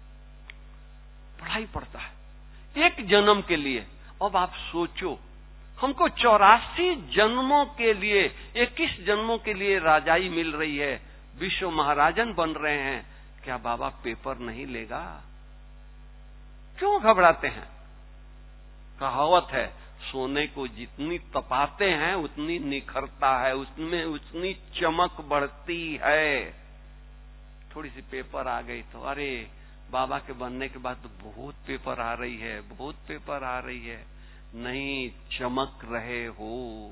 पढ़ाई पढ़ता है एक जन्म के लिए। अब आप सोचो, हमको 84 जन्मों के लिए, 21 जन्मों के लिए राजाई मिल रही है, विश्व महाराजन बन रहे हैं, क्या बाबा पेपर नहीं लेगा? क्यों घबराते हैं? कहावत है, सोने को जितनी तपाते हैं उतनी निखरता है, उसमें उतनी चमक बढ़ती है। थोड़ी सी पेपर आ गई तो अरे बाबा के बनने के बाद तो बहुत पेपर आ रही है, बहुत पेपर आ रही है। नहीं, चमक रहे हो,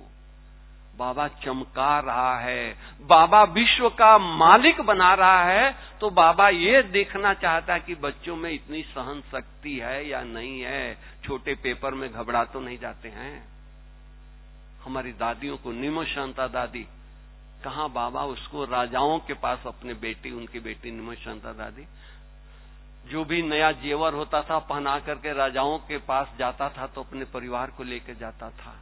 बाबा चमका रहा है, बाबा विश्व का मालिक बना रहा है। तो बाबा ये देखना चाहता है कि बच्चों में इतनी सहन शक्ति है या नहीं है। छोटे पेपर में घबरा तो नहीं जाते हैं। हमारी दादियों को, निमो शांता दादी, कहाँ बाबा उसको राजाओं के पास, अपने बेटी, उनकी बेटी निमो शांता दादी, जो भी नया जेवर होता था पहना करके राजाओं के पास जाता था तो अपने परिवार को लेकर जाता था।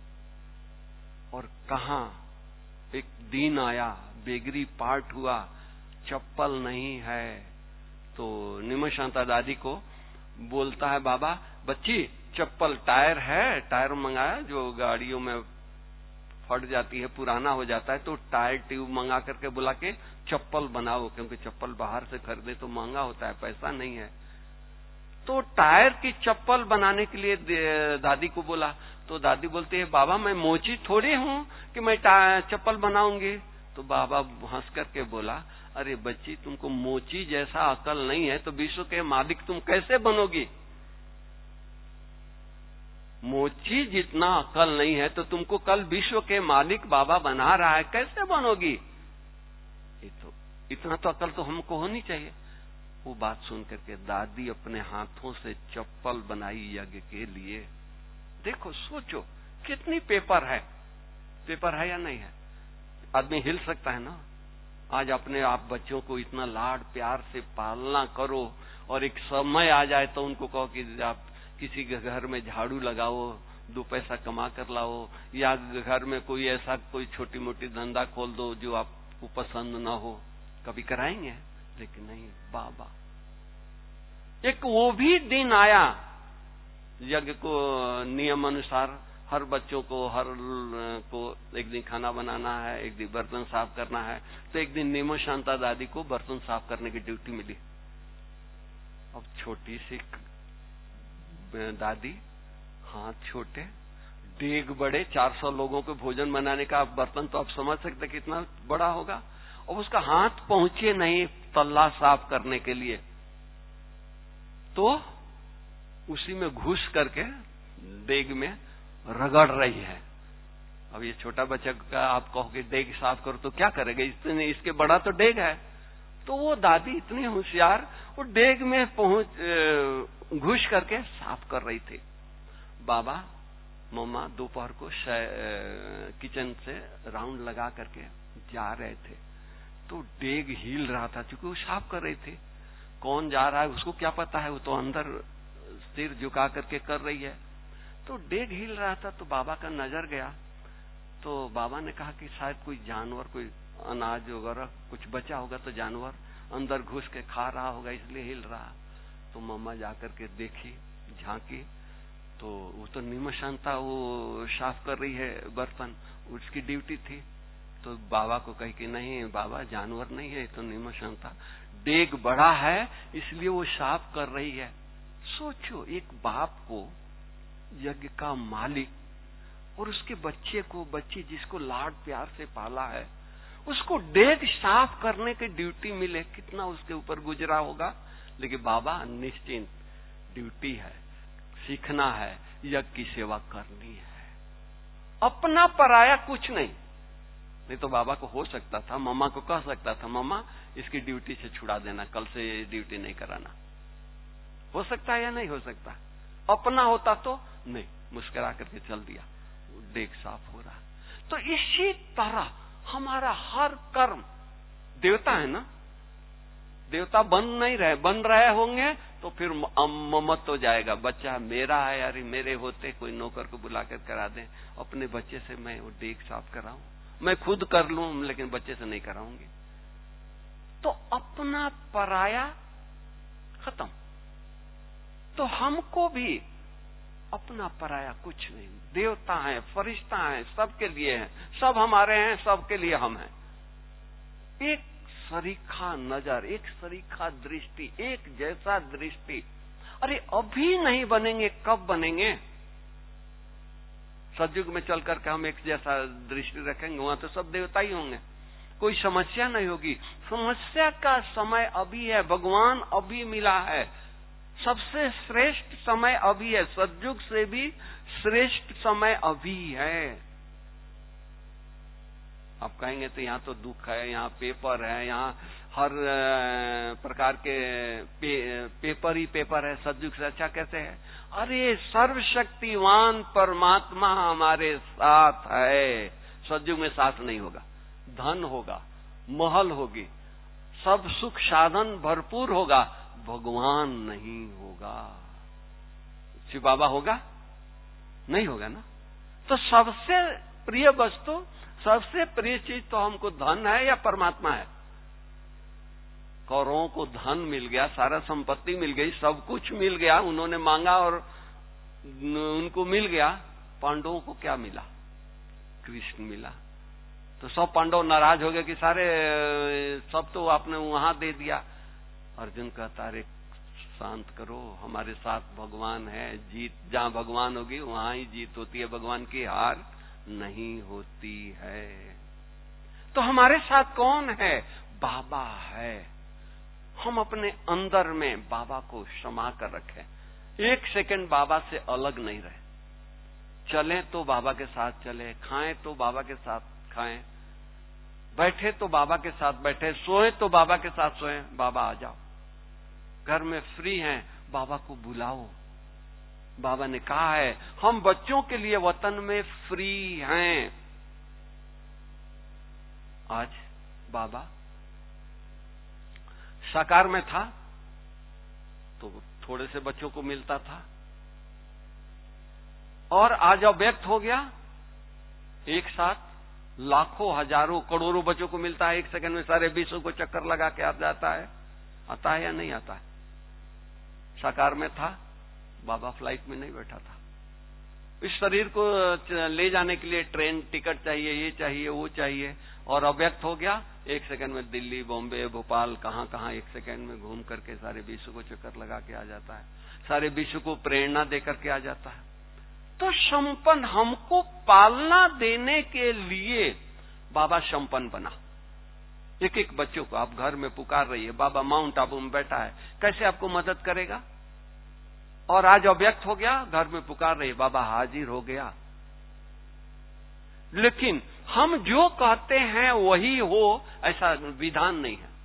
और कहाँ एक दिन आया, बेगरी पार्ट हुआ, चप्पल नहीं है, तो निमो शांता दादी को बोलता है, बाबा बच्ची चप्पल, टायर है, टायर मंगाया, जो गाड़ियों में फट जाती है, पुराना हो जाता है, तो टायर ट्यूब मंगा करके बुला के चप्पल बनाओ, क्योंकि चप्पल बाहर से खरीदे तो महंगा होता है, पैसा नहीं है। तो टायर की चप्पल बनाने के लिए दादी को बोला। तो दादी बोलती है, बाबा मैं मोची थोड़ी हूं कि मैं चप्पल बनाऊंगी। तो बाबा हंस करके बोला, अरे बच्ची तुमको मोची जैसा अकल नहीं है तो विश्व के मालिक तुम कैसे बनोगी? मोची जितना अकल नहीं है तो तुमको कल विश्व के मालिक बाबा बना रहा है, कैसे बनोगी? ये तो इतना तो अकल तो हमको होनी चाहिए। वो बात सुन करके दादी अपने हाथों से चप्पल बनाई यज्ञ के लिए। देखो, सोचो कितनी पेपर है, पेपर है या नहीं है? आदमी हिल सकता है ना। आज अपने आप बच्चों को इतना लाड प्यार से पालना करो, और एक समय आ जाए तो उनको कहो कि आप किसी के घर में झाड़ू लगाओ, 2 पैसा कमा कर लाओ, या घर में कोई ऐसा कोई छोटी मोटी धंधा खोल दो जो आपको पसंद ना हो, कभी कराएंगे? लेकिन नहीं, बाबा। एक वो भी दिन आया, यज्ञ को नियम अनुसार हर बच्चों को, हर को एक दिन खाना बनाना है, एक दिन बर्तन साफ करना है। तो एक दिन निमो शांता दादी को बर्तन साफ करने की ड्यूटी मिली। अब छोटी सी दादी, हाथ छोटे, देग बड़े, 400 लोगों को भोजन बनाने का बर्तन तो आप समझ सकते कितना बड़ा होगा। और उसका हाथ पहुंचे नहीं तल्ला साफ करने के लिए, तो उसी में घुस करके देग में रगड़ रही है। अब ये छोटा बच्चा का आप कहोगे देग साफ करो तो क्या करेगा? इसके बड़ा तो देग है। तो वो दादी इतनी होशियार, वो देग में पहुंच घुस करके साफ कर रही थी। बाबा मम्मा दोपहर को किचन से राउंड लगा करके जा रहे थे, तो देग हिल रहा था, क्योंकि वो साफ कर रही थी। कौन जा रहा है उसको क्या पता है, वो तो अंदर सिर झुका करके कर रही है। तो देग हिल रहा था, तो बाबा का नजर गया। तो बाबा ने कहा कि शायद कोई जानवर, कोई अनाज वगैरह कुछ बचा होगा, तो जानवर अंदर घुस के खा रहा होगा, इसलिए हिल रहा। तो मम्मा जाकर के देखी, झांकी, तो वो तो निमो शांता वो साफ कर रही है बर्तन, उसकी ड्यूटी थी। तो बाबा को कही कि नहीं बाबा, जानवर नहीं है, तो निमो शांता, देग बड़ा है इसलिए वो साफ कर रही है। सोचो, एक बाप को, यज्ञ का मालिक, और उसके बच्चे को, बच्ची जिसको लाड प्यार से पाला है, उसको देग साफ करने की ड्यूटी मिले, कितना उसके ऊपर गुजरा होगा। लेकिन बाबा निश्चिंत, ड्यूटी है, सीखना है, यज्ञ की सेवा करनी है। अपना पराया कुछ नहीं तो बाबा को हो सकता था, मम्मा को कह सकता था, मम्मा इसकी ड्यूटी से छुड़ा देना, कल से ड्यूटी नहीं कराना। हो सकता है या नहीं हो सकता? अपना होता तो नहीं, मुस्कुरा करके चल दिया, देख साफ हो रहा। तो इसी तरह हमारा हर कर्म, देवता है ना, देवता बन रहे होंगे तो फिर ममत हो जाएगा, बच्चा मेरा है, यार मेरे होते कोई नौकर को बुला कर करा दें, अपने बच्चे से मैं वो देख साफ कराऊं, मैं खुद कर लूं लेकिन बच्चे से नहीं कराऊंगी। तो अपना पराया खत्म। तो हमको भी अपना पराया कुछ नहीं, देवता है, फरिश्ता है, सबके लिए है, सब हमारे हैं, सबके लिए हम हैं। एक सरीखा नजर, एक सरीखा दृष्टि, एक जैसा दृष्टि। अरे अभी नहीं बनेंगे, कब बनेंगे? सतयुग में चल करके हम एक जैसा दृष्टि रखेंगे, वहां तो सब देवता ही होंगे, कोई समस्या नहीं होगी। समस्या का समय अभी है, भगवान अभी मिला है, सबसे श्रेष्ठ समय अभी है, सतयुग से भी श्रेष्ठ समय अभी है। आप कहेंगे तो यहाँ तो दुख है, यहाँ पेपर है, यहाँ हर प्रकार के पेपर ही पेपर है, सतयुग से अच्छा कैसे है? अरे सर्वशक्तिवान परमात्मा हमारे साथ है। सतयुग में साथ नहीं होगा, धन होगा, महल होगी, सब सुख साधन भरपूर होगा, भगवान नहीं होगा। शिव बाबा होगा? नहीं होगा ना। तो सबसे प्रिय वस्तु, सबसे प्रिय चीज तो हमको धन है या परमात्मा है? कौरवों को धन मिल गया, सारा संपत्ति मिल गई, सब कुछ मिल गया, उन्होंने मांगा और उनको मिल गया। पांडवों को क्या मिला? कृष्ण मिला। तो सब पांडव नाराज हो गए कि सारे सब तो आपने वहां दे दिया। अर्जुन कहता, अरे शांत करो, हमारे साथ भगवान है, जीत जहां भगवान होगी वहां ही जीत होती है, भगवान की हार नहीं होती है। तो हमारे साथ कौन है? बाबा है। हम अपने अंदर में बाबा को समा कर रखें, एक सेकंड बाबा से अलग नहीं रहे। चलें तो बाबा के साथ चले, खाएं तो बाबा के साथ खाएं, बैठे तो बाबा के साथ बैठे, सोए तो बाबा के साथ सोए। बाबा आ जाओ, घर में फ्री हैं, बाबा को बुलाओ। बाबा ने कहा है हम बच्चों के लिए वतन में फ्री हैं। आज बाबा साकार में था तो थोड़े से बच्चों को मिलता था, और आज अव्यक्त हो गया, एक साथ लाखों हजारों करोड़ों बच्चों को मिलता है, एक सेकंड में सारे विश्व को चक्कर लगा के आ जाता है। आता है या नहीं आता है? साकार में था, बाबा फ्लाइट में नहीं बैठा था। इस शरीर को ले जाने के लिए ट्रेन टिकट चाहिए, ये चाहिए, वो चाहिए, और अव्यक्त हो गया, एक सेकंड में दिल्ली, बॉम्बे, भोपाल, कहां कहां एक सेकंड में घूम करके सारे विश्व को चक्कर लगा के आ जाता है, सारे विश्व को प्रेरणा देकर के आ जाता है। तो संपन्न, हमको पालना देने के लिए बाबा संपन्न बना। एक एक बच्चों को आप घर में पुकार रही है, बाबा माउंट आबू में बैठा है, कैसे आपको मदद करेगा? और आज अव्यक्त हो गया, घर में पुकार रही है, बाबा हाजिर हो गया। लेकिन हम जो कहते हैं वही हो, ऐसा विधान नहीं है।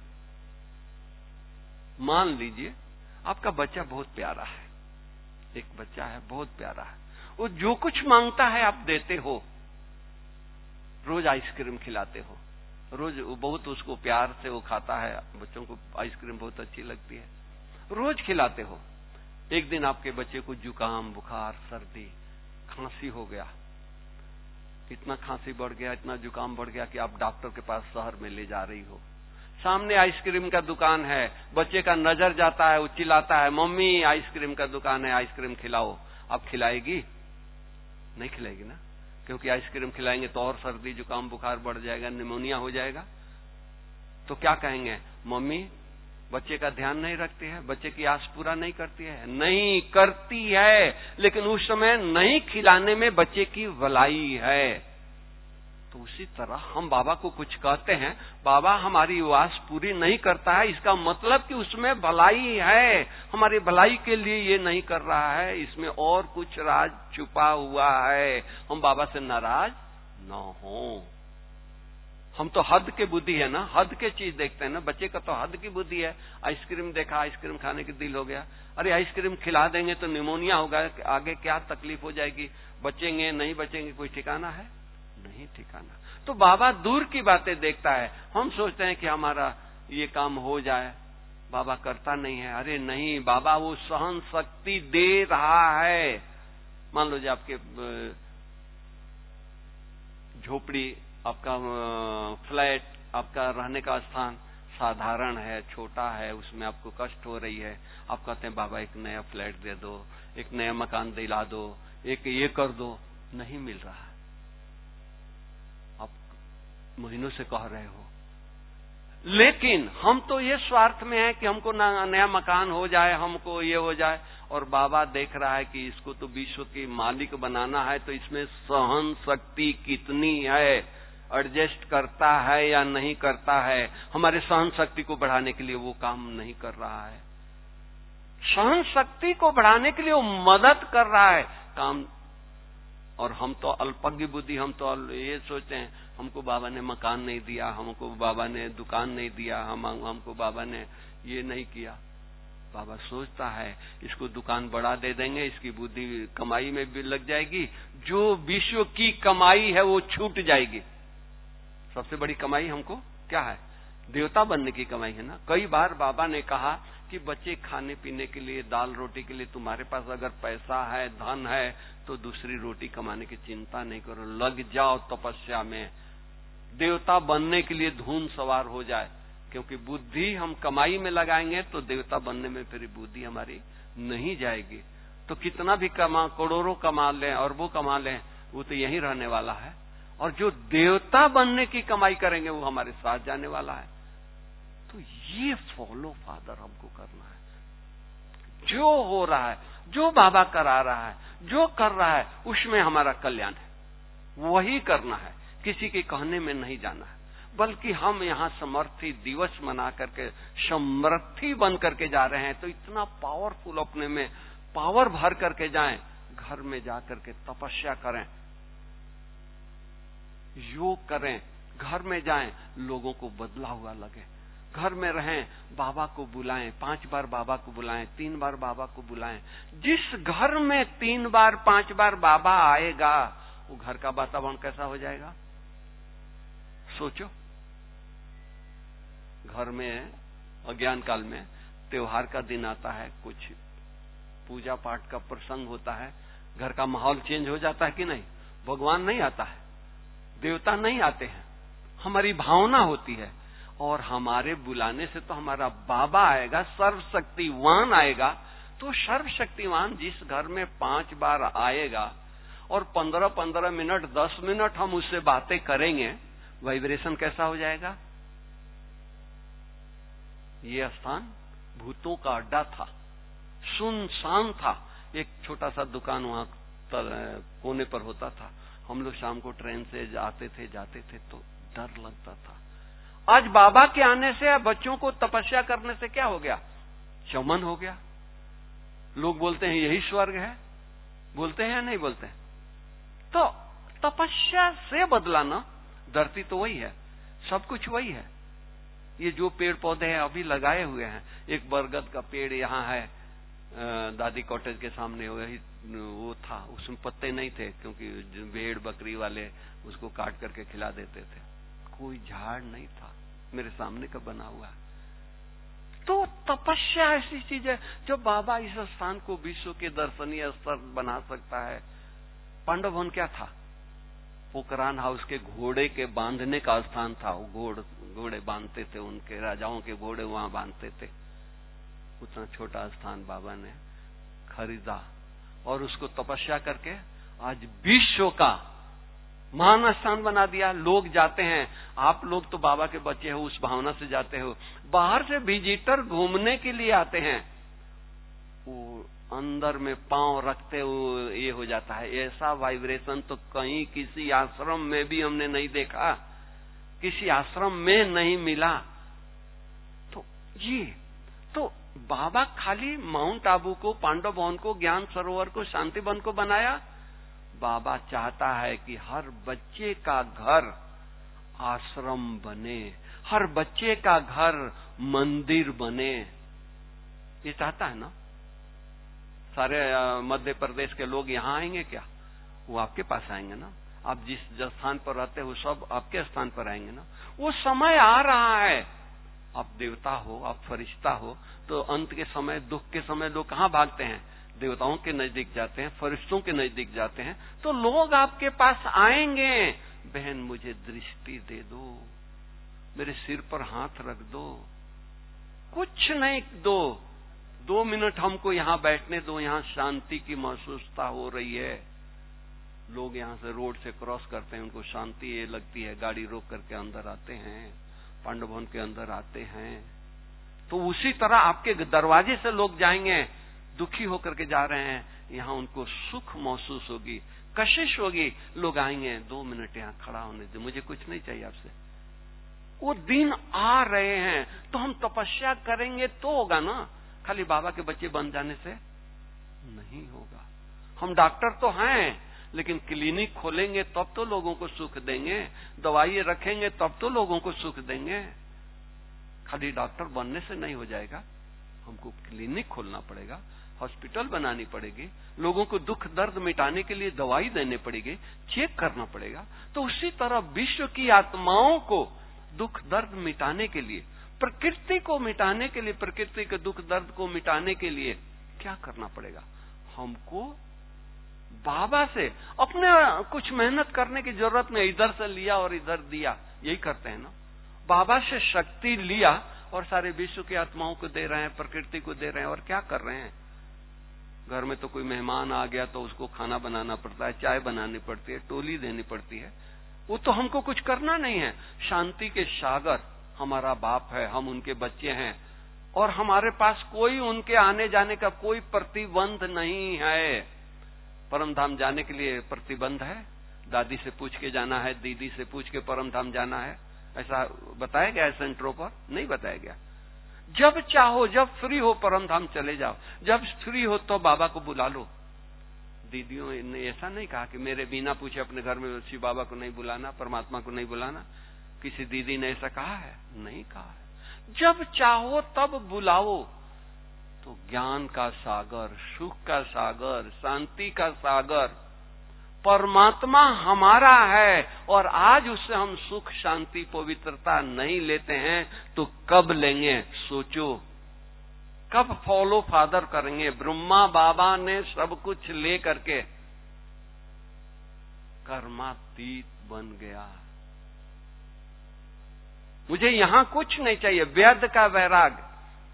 मान लीजिए आपका बच्चा बहुत प्यारा है, एक बच्चा है बहुत प्यारा है, वो जो कुछ मांगता है आप देते हो। रोज आइसक्रीम खिलाते हो, रोज बहुत उसको प्यार से वो खाता है, बच्चों को आइसक्रीम बहुत अच्छी लगती है, रोज खिलाते हो। एक दिन आपके बच्चे को जुकाम, बुखार, सर्दी, खांसी हो गया, इतना खांसी बढ़ गया, इतना जुकाम बढ़ गया कि आप डॉक्टर के पास शहर में ले जा रही हो। सामने आइसक्रीम का दुकान है, बच्चे का नजर जाता है, वो चिल्लाता है, मम्मी आइसक्रीम का दुकान है, आइसक्रीम खिलाओ। आप खिलाएगी? नहीं खिलाएगी ना, क्योंकि आइसक्रीम खिलाएंगे तो और सर्दी, जुकाम, बुखार बढ़ जाएगा, निमोनिया हो जाएगा। तो क्या कहेंगे? मम्मी बच्चे का ध्यान नहीं रखती है, बच्चे की आस पूरा नहीं करती है। नहीं करती है, लेकिन उस समय नहीं खिलाने में बच्चे की भलाई है। तो उसी तरह हम बाबा को कुछ कहते हैं, बाबा हमारी आस पूरी नहीं करता है, इसका मतलब कि उसमें भलाई है, हमारी भलाई के लिए ये नहीं कर रहा है, इसमें और कुछ राज छुपा हुआ है। हम बाबा से नाराज न हो। हम तो हद के बुद्धि है ना, हद के चीज देखते हैं ना। बच्चे का तो हद की बुद्धि है। आइसक्रीम देखा, आइसक्रीम खाने की दिल हो गया, अरे आइसक्रीम खिला देंगे तो निमोनिया होगा, आगे क्या तकलीफ हो जाएगी, बचेंगे नहीं बचेंगे, कोई ठिकाना है? नहीं ठिकाना। तो बाबा दूर की बातें देखता है। हम सोचते हैं कि हमारा ये काम हो जाए, बाबा करता नहीं है। अरे नहीं, बाबा वो सहन शक्ति दे रहा है। मान लो जो आपके झोपड़ी, आपका फ्लैट, आपका रहने का स्थान साधारण है, छोटा है, उसमें आपको कष्ट हो रही है, आप कहते हैं बाबा एक नया फ्लैट दे दो, एक नया मकान दिला दो, एक ये कर दो। नहीं मिल रहा है, आप महीनों से कह रहे हो। लेकिन हम तो ये स्वार्थ में है कि हमको नया मकान हो जाए, हमको ये हो जाए, और बाबा देख रहा है कि इसको तो विश्व की मालिक बनाना है, तो इसमें सहन शक्ति कितनी है, एडजस्ट करता है या नहीं करता है। हमारे सहन शक्ति को बढ़ाने के लिए वो काम नहीं कर रहा है, सहन शक्ति को बढ़ाने के लिए वो मदद कर रहा है काम। और हम तो अल्पज्ञ बुद्धि, हम तो ये सोचते हैं हमको बाबा ने मकान नहीं दिया, हमको बाबा ने दुकान नहीं दिया, हमको बाबा ने ये नहीं किया। बाबा सोचता है इसको दुकान बढ़ा दे देंगे, इसकी बुद्धि कमाई में भी लग जाएगी, जो विश्व की कमाई है वो छूट जाएगी। सबसे बड़ी कमाई हमको क्या है? देवता बनने की कमाई है ना। कई बार बाबा ने कहा कि बच्चे खाने पीने के लिए, दाल रोटी के लिए तुम्हारे पास अगर पैसा है, धन है, तो दूसरी रोटी कमाने की चिंता नहीं करो, लग जाओ तपस्या में, देवता बनने के लिए धूम सवार हो जाए। क्योंकि बुद्धि हम कमाई में लगाएंगे तो देवता बनने में फिर बुद्धि हमारी नहीं जाएगी। तो कितना भी करोड़ों कमा लें, अरबों कमा लें, वो तो यहीं रहने वाला है। और जो देवता बनने की कमाई करेंगे वो हमारे साथ जाने वाला है। तो ये फॉलो फादर हमको करना है। जो हो रहा है, जो बाबा करा रहा है, जो कर रहा है, उसमें हमारा कल्याण है, वही करना है। किसी के कहने में नहीं जाना है, बल्कि हम यहाँ समर्थी दिवस मना करके समर्थी बन करके जा रहे हैं। तो इतना पावरफुल अपने में पावर भर करके जाएं, घर में जाकर के तपस्या करें, योग करें, घर में जाएं, लोगों को बदला हुआ लगे। घर में रहें, बाबा को बुलाएं, 5 बार बाबा को बुलाएं, 3 बार बाबा को बुलाएं। जिस घर में 3 बार 5 बार बाबा आएगा, वो घर का वातावरण कैसा हो जाएगा? सोचो। घर में अज्ञान काल में त्योहार का दिन आता है, कुछ पूजा पाठ का प्रसंग होता है, घर का माहौल चेंज हो जाता है कि नहीं? भगवान नहीं आता है, देवता नहीं आते हैं, हमारी भावना होती है। और हमारे बुलाने से तो हमारा बाबा आएगा, सर्वशक्तिवान आएगा। तो सर्वशक्तिवान जिस घर में 5 बार आएगा और 15-15 मिनट 10 मिनट हम उससे बातें करेंगे, वाइब्रेशन कैसा हो जाएगा? ये स्थान भूतों का अड्डा था, सुनसान था। एक छोटा सा दुकान वहां कोने पर होता था। हम लोग शाम को ट्रेन से जाते थे तो डर लगता था। आज बाबा के आने से बच्चों को तपस्या करने से क्या हो गया? चमन हो गया। लोग बोलते हैं यही स्वर्ग है, बोलते हैं या नहीं बोलते हैं? तो तपस्या से बदला ना, धरती तो वही है, सब कुछ वही है। ये जो पेड़ पौधे हैं अभी लगाए हुए हैं, एक बरगद का पेड़ यहाँ है, दादी कॉटेज के सामने वही वो था, उसमें पत्ते नहीं थे क्योंकि भेड़ बकरी वाले उसको काट करके खिला देते थे। कोई झाड़ नहीं था, मेरे सामने का बना हुआ। तो तपस्या ऐसी चीज है जो बाबा इस स्थान को विश्व के दर्शनीय स्थल बना सकता है। पांडव भवन क्या था? पोखरान हाउस के घोड़े के बांधने का स्थान था। वो घोड़े बांधते थे, उनके राजाओं के घोड़े वहां बांधते थे। उतना छोटा स्थान बाबा ने खरीदा और उसको तपस्या करके आज विश्व का महान स्थान बना दिया। लोग जाते हैं, आप लोग तो बाबा के बच्चे हो, उस भावना से जाते हो। बाहर से विजिटर घूमने के लिए आते हैं, वो अंदर में पांव रखते हुए ये हो जाता है। ऐसा वाइब्रेशन तो कहीं किसी आश्रम में भी हमने नहीं देखा, किसी आश्रम में नहीं मिला। तो ये तो बाबा खाली माउंट आबू को, पांडव भवन को, ज्ञान सरोवर को, शांति वन को बनाया। बाबा चाहता है कि हर बच्चे का घर आश्रम बने, हर बच्चे का घर मंदिर बने। ये चाहता है ना। सारे मध्य प्रदेश के लोग यहाँ आएंगे क्या? वो आपके पास आएंगे ना। आप जिस स्थान पर रहते हो सब आपके स्थान पर आएंगे ना। वो समय आ रहा है। आप देवता हो, आप फरिश्ता हो, तो अंत के समय, दुख के समय लोग कहाँ भागते हैं? देवताओं के नजदीक जाते हैं, फरिश्तों के नजदीक जाते हैं। तो लोग आपके पास आएंगे। बहन मुझे दृष्टि दे दो, मेरे सिर पर हाथ रख दो, कुछ नहीं दो, 2 मिनट हमको यहाँ बैठने दो, यहाँ शांति की महसूसता हो रही है। लोग यहाँ से रोड से क्रॉस करते हैं, उनको शांति ये लगती है, गाड़ी रोक करके अंदर आते हैं, पांडव भवन के अंदर आते हैं। तो उसी तरह आपके दरवाजे से लोग जाएंगे, दुखी होकर के जा रहे हैं, यहाँ उनको सुख महसूस होगी, कशिश होगी। लोग आएंगे, 2 मिनट यहाँ खड़ा होने दे, मुझे कुछ नहीं चाहिए आपसे। वो दिन आ रहे हैं। तो हम तपस्या करेंगे तो होगा ना, खाली बाबा के बच्चे बन जाने से नहीं होगा। हम डॉक्टर तो हैं, लेकिन क्लिनिक खोलेंगे तब तो लोगों को सुख देंगे, दवाई रखेंगे तब तो लोगों को सुख देंगे। खाली डॉक्टर बनने से नहीं हो जाएगा, हमको क्लिनिक खोलना पड़ेगा, हॉस्पिटल बनानी पड़ेगी, लोगों को दुख दर्द मिटाने के लिए दवाई देनी पड़ेगी, चेक करना पड़ेगा। तो उसी तरह विश्व की आत्माओं को दुख दर्द मिटाने के लिए, प्रकृति को मिटाने के लिए, प्रकृति के दुख दर्द को मिटाने के लिए क्या करना पड़ेगा? हमको बाबा से अपने कुछ मेहनत करने की जरूरत नहीं। इधर से लिया और इधर दिया, यही करते हैं ना। बाबा से शक्ति लिया और सारे विश्व की आत्माओं को दे रहे हैं, प्रकृति को दे रहे हैं। और क्या कर रहे हैं? घर में तो कोई मेहमान आ गया तो उसको खाना बनाना पड़ता है, चाय बनानी पड़ती है, टोली देनी पड़ती है। वो तो हमको कुछ करना नहीं है। शांति के सागर हमारा बाप है, हम उनके बच्चे हैं, और हमारे पास कोई उनके आने जाने का कोई प्रतिबंध नहीं है। परम धाम जाने के लिए प्रतिबंध है? दादी से पूछ के जाना है, दीदी से पूछ के परम धाम जाना है, ऐसा बताया गया है सेंटरों पर? नहीं बताया गया। जब चाहो, जब फ्री हो, परम धाम चले जाओ। जब फ्री हो तो बाबा को बुला लो। दीदियों ने ऐसा नहीं कहा कि मेरे बिना पूछे अपने घर में शिव बाबा को नहीं बुलाना, परमात्मा को नहीं बुलाना। किसी दीदी ने ऐसा कहा है? नहीं कहा है। जब चाहो तब बुलाओ। तो ज्ञान का सागर, सुख का सागर, शांति का सागर परमात्मा हमारा है, और आज उससे हम सुख, शांति, पवित्रता नहीं लेते हैं तो कब लेंगे? सोचो, कब फॉलो फादर करेंगे? ब्रह्मा बाबा ने सब कुछ ले करके कर्मातीत बन गया। मुझे यहां कुछ नहीं चाहिए, व्यर्थ का वैराग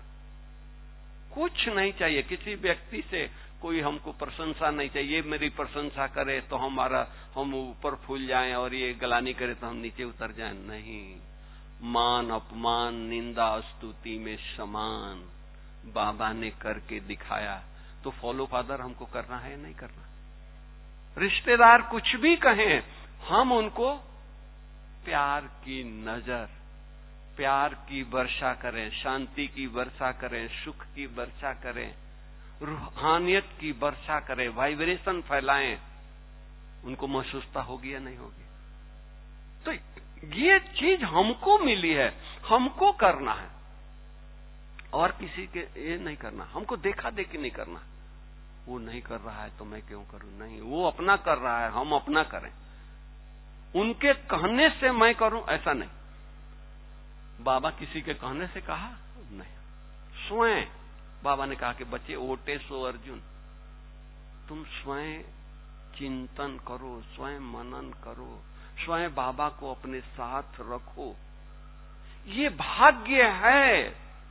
कुछ नहीं चाहिए। किसी व्यक्ति से कोई हमको प्रशंसा नहीं चाहिए। मेरी प्रशंसा करे तो हम ऊपर फूल जाएं, और ये गलानी करे तो हम नीचे उतर जाएं। नहीं, मान अपमान, निंदा स्तुति में समान बाबा ने करके दिखाया। तो फॉलो फादर हमको करना है या नहीं करना? रिश्तेदार कुछ भी कहें, हम उनको प्यार की नजर, प्यार की वर्षा करें, शांति की वर्षा करें, सुख की वर्षा करें, रूहानियत की वर्षा करें, वाइब्रेशन फैलाएं। उनको महसूसता होगी या नहीं होगी? तो ये चीज हमको मिली है, हमको करना है, और किसी के ये नहीं करना। हमको देखा देखी नहीं करना। वो नहीं कर रहा है तो मैं क्यों करूं? नहीं, वो अपना कर रहा है, हम अपना करें। उनके कहने से मैं करूं, ऐसा नहीं। बाबा किसी के कहने से कहा नहीं, स्वयं बाबा ने कहा कि बच्चे ओटे सो अर्जुन, तुम स्वयं चिंतन करो, स्वयं मनन करो, स्वयं बाबा को अपने साथ रखो। ये भाग्य है।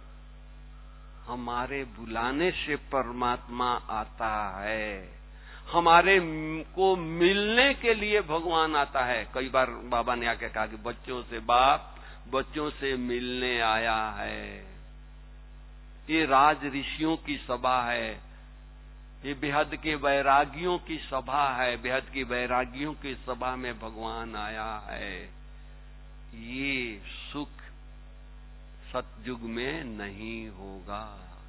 हमारे बुलाने से परमात्मा आता है, हमारे को मिलने के लिए भगवान आता है। कई बार बाबा ने आके कहा कि बच्चों से बाप बच्चों से मिलने आया है। ये राज ऋषियों की सभा है, ये बेहद के वैरागियों की सभा है, बेहद की वैरागियों की सभा में भगवान आया है। ये सुख सतयुग में नहीं होगा,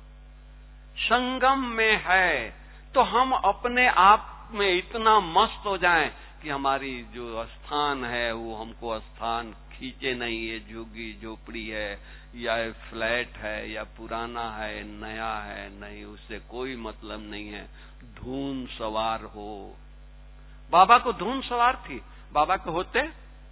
संगम में है। तो हम अपने आप में इतना मस्त हो जाएं कि हमारी जो स्थान है वो हमको स्थान खींचे नहीं। ये झुग्गी झोपड़ी है या फ्लैट है या पुराना है नया है, नहीं, उससे कोई मतलब नहीं है। धून सवार हो। बाबा को धून सवार थी। बाबा को होते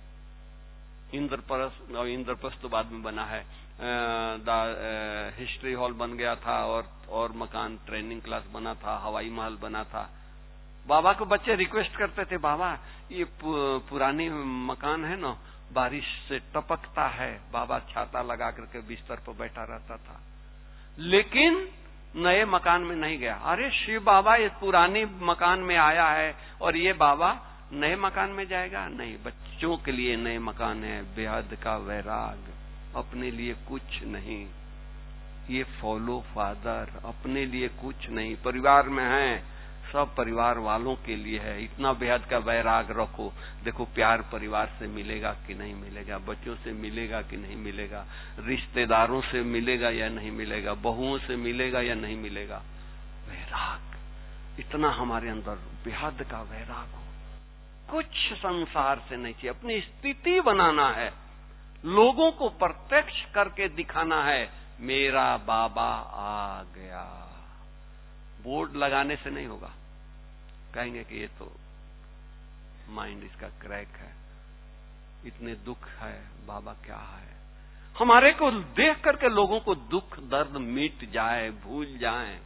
इंद्रप्रस्थ तो बाद में बना है, हिस्ट्री हॉल बन गया था और मकान ट्रेनिंग क्लास बना था, हवाई महल बना था। बाबा को बच्चे रिक्वेस्ट करते थे, बाबा ये पुरानी मकान है ना, बारिश से टपकता है। बाबा छाता लगा करके बिस्तर पर बैठा रहता था, लेकिन नए मकान में नहीं गया। अरे शिव बाबा ये पुरानी मकान में आया है और ये बाबा नए मकान में जाएगा? नहीं, बच्चों के लिए नए मकान है। बेहद का वैराग, अपने लिए कुछ नहीं। ये फॉलो फादर, अपने लिए कुछ नहीं। परिवार में है, सब परिवार वालों के लिए है। इतना बेहद का वैराग रखो। देखो प्यार परिवार से मिलेगा कि नहीं मिलेगा, बच्चों से मिलेगा कि नहीं मिलेगा, रिश्तेदारों से मिलेगा या नहीं मिलेगा, बहुओं से मिलेगा या नहीं मिलेगा। वैराग इतना हमारे अंदर बेहद का वैराग हो। कुछ संसार से नहीं चाहिए, अपनी स्थिति बनाना है, लोगों को प्रत्यक्ष करके दिखाना है, मेरा बाबा आ गया। बोर्ड लगाने से नहीं होगा। कहेंगे कि ये तो माइंड इसका क्रैक है, इतने दुख है, बाबा क्या है। हमारे को देख करके लोगों को दुख दर्द मिट जाए, भूल जाए।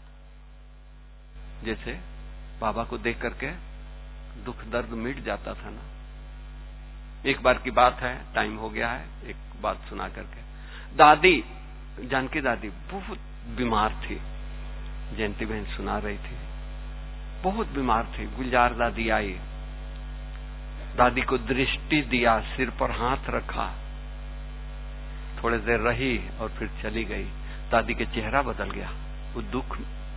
जैसे बाबा को देख करके दुख दर्द मिट जाता था ना। एक बार की बात है, टाइम हो गया है, एक बात सुना करके। दादी, जानकी दादी बहुत बीमार थी। जयंती बहन सुना रही थी, बहुत बीमार थी। गुलजार दादी आई, दादी को दृष्टि दिया, सिर पर हाथ रखा, थोड़ी देर रही और फिर चली गई। दादी के चेहरा बदल गया, वो दुख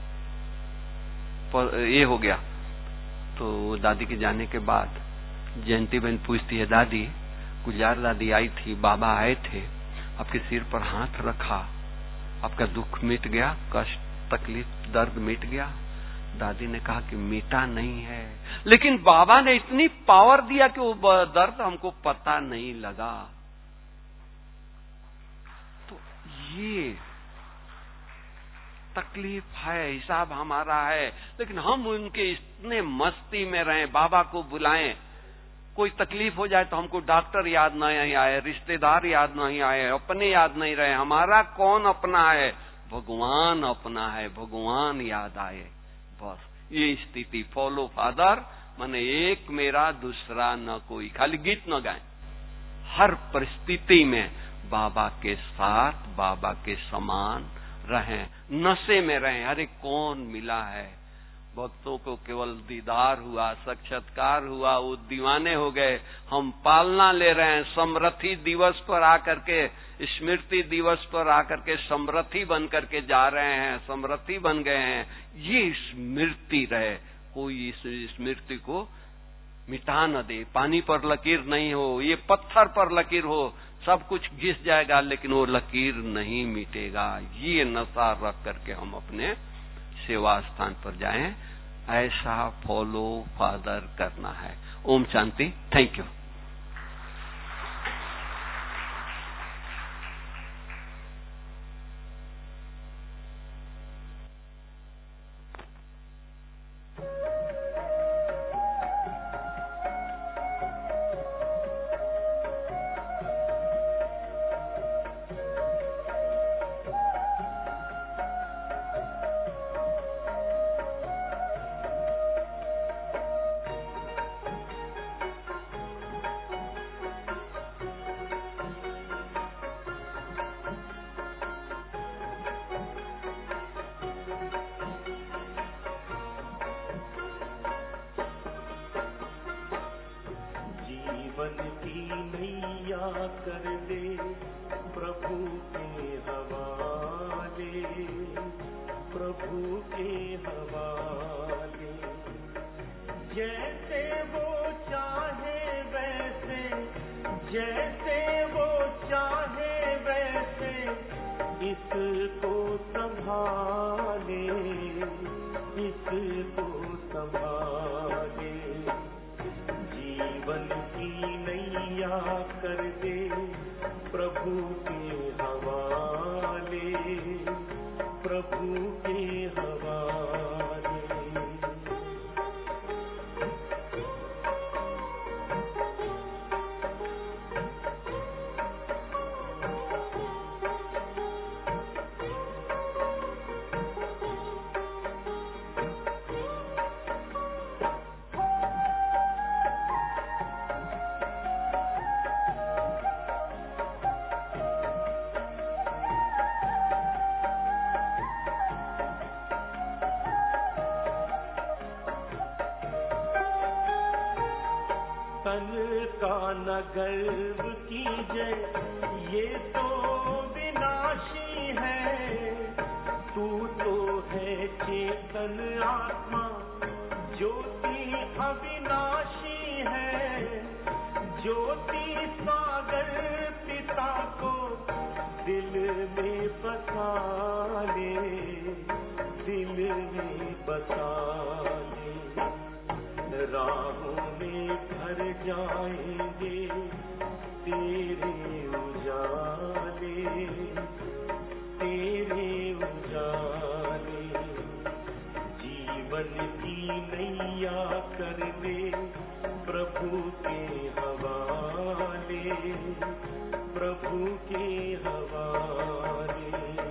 ये हो गया। तो दादी के जाने के बाद जयंती बहन पूछती है, दादी गुलजार दादी आई थी, बाबा आए थे, आपके सिर पर हाथ रखा, आपका दुख मिट गया, कष्ट तकलीफ दर्द मिट गया? दादी ने कहा कि मिटा नहीं है, लेकिन बाबा ने इतनी पावर दिया कि वो दर्द हमको पता नहीं लगा। तो ये तकलीफ है, हिसाब हमारा है, लेकिन हम उनके इतने मस्ती में रहें, बाबा को बुलाएं। कोई तकलीफ हो जाए तो हमको डॉक्टर याद नहीं आए, रिश्तेदार याद नहीं आए, अपने याद नहीं रहे। हमारा कौन अपना है? भगवान अपना है, भगवान याद आए। बस ये स्थिति। फॉलो फादर माने एक मेरा दूसरा न कोई, खाली गीत न गाएं, हर परिस्थिति में बाबा के साथ, बाबा के समान रहें, नशे में रहें। अरे कौन मिला है? भक्तों को केवल दीदार हुआ, साक्षात्कार हुआ, वो दीवाने हो गए। हम पालना ले रहे हैं। समृद्धि दिवस पर आकर के, स्मृति दिवस पर आकर के समृद्धि बन करके जा रहे हैं, समृद्धि बन गए हैं। ये स्मृति रहे, कोई इस स्मृति को मिटा न दे। पानी पर लकीर नहीं हो, ये पत्थर पर लकीर हो, सब कुछ घिस जाएगा लेकिन वो लकीर नहीं मिटेगा। ये नशा रख करके हम अपने सेवा स्थान पर जाएं, ऐसा फॉलो फादर करना है। ओम शांति। Thank you. कर दे प्रभु के हवाले, प्रभु प्रभु के हवाले। जैसे वो चाहे वैसे, जैसे वो चाहे वैसे इसको संभाले, इसको संभाले। जीवन की नैया कर दे प्रभु के हवाले, प्रभु के हवाले। तन का न गर्व कीजे, ये तो विनाशी है। तू तो है चेतन आत्मा, ज्योति अविनाशी है। ज्योति सागर पिता को दिल में बसा ले, दिल में बसा ले। राहों में भर जाएंगे तेरे उजाले, तेरे उजाले। जीवन की नैया कर दे प्रभु के हवाले, प्रभु के हवाले।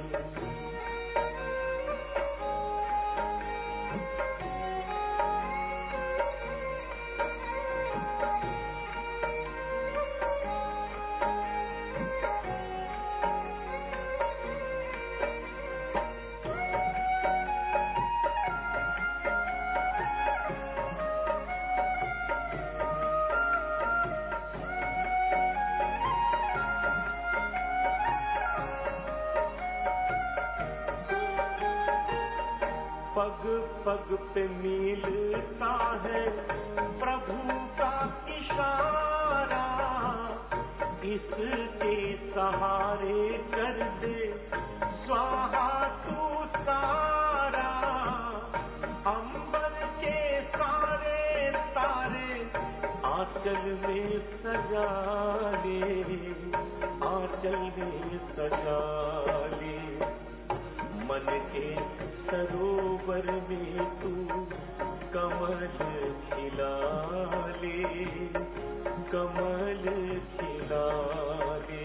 पग पग पे मिलता है प्रभु का इशारा। इसके सहारे कर दे स्वाहा तू सारा। अंबर के सारे तारे आंचल में सजा ले, आंचल में सजा ले। मन के सरोवर में तू कमल खिला ले, कमल खिला ले।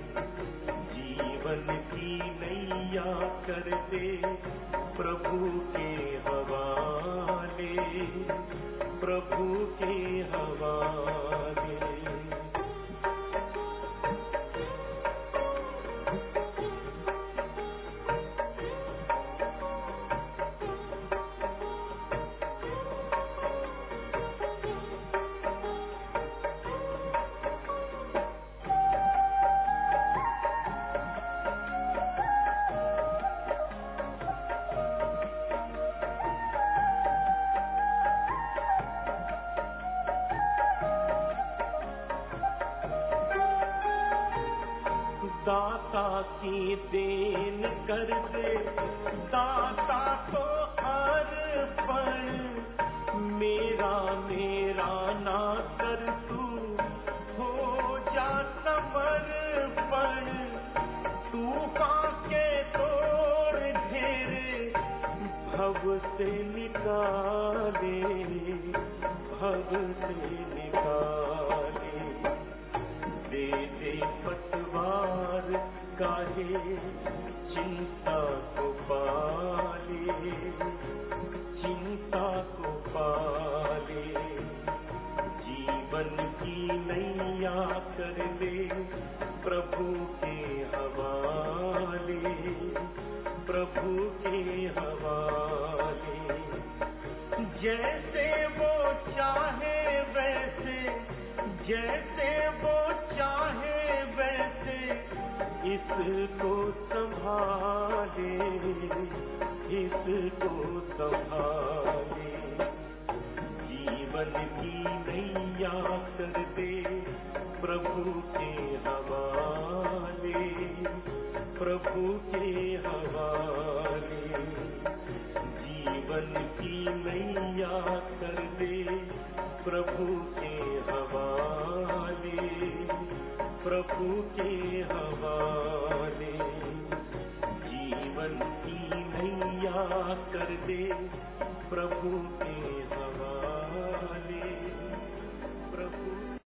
जीवन की नैया कर दे प्रभु के हवाले, प्रभु के हवाले। दाता की देन कर दे दाता तो अर्पण। मेरा मेरा ना कर तू हो जा समर्पण। तूफान के तोड़ घेरे भव से निकाले, भव से निकाले। दे दे पतवार काहे चिंता को पाले, चिंता को पाले। जीवन की नैया कर दे प्रभु के हवाले, प्रभु के हवाले। जैसे वो चाहे वैसे, जैसे वो चाहे वैसे इसको संभाले, जिसको संभाले, जीवन की नैया कर दे प्रभु के हवाले, प्रभु के हवाले। जीवन की नैया कर दे प्रभु के हवाले, प्रभु के हवाले। जीवन की नैया कर दे प्रभु के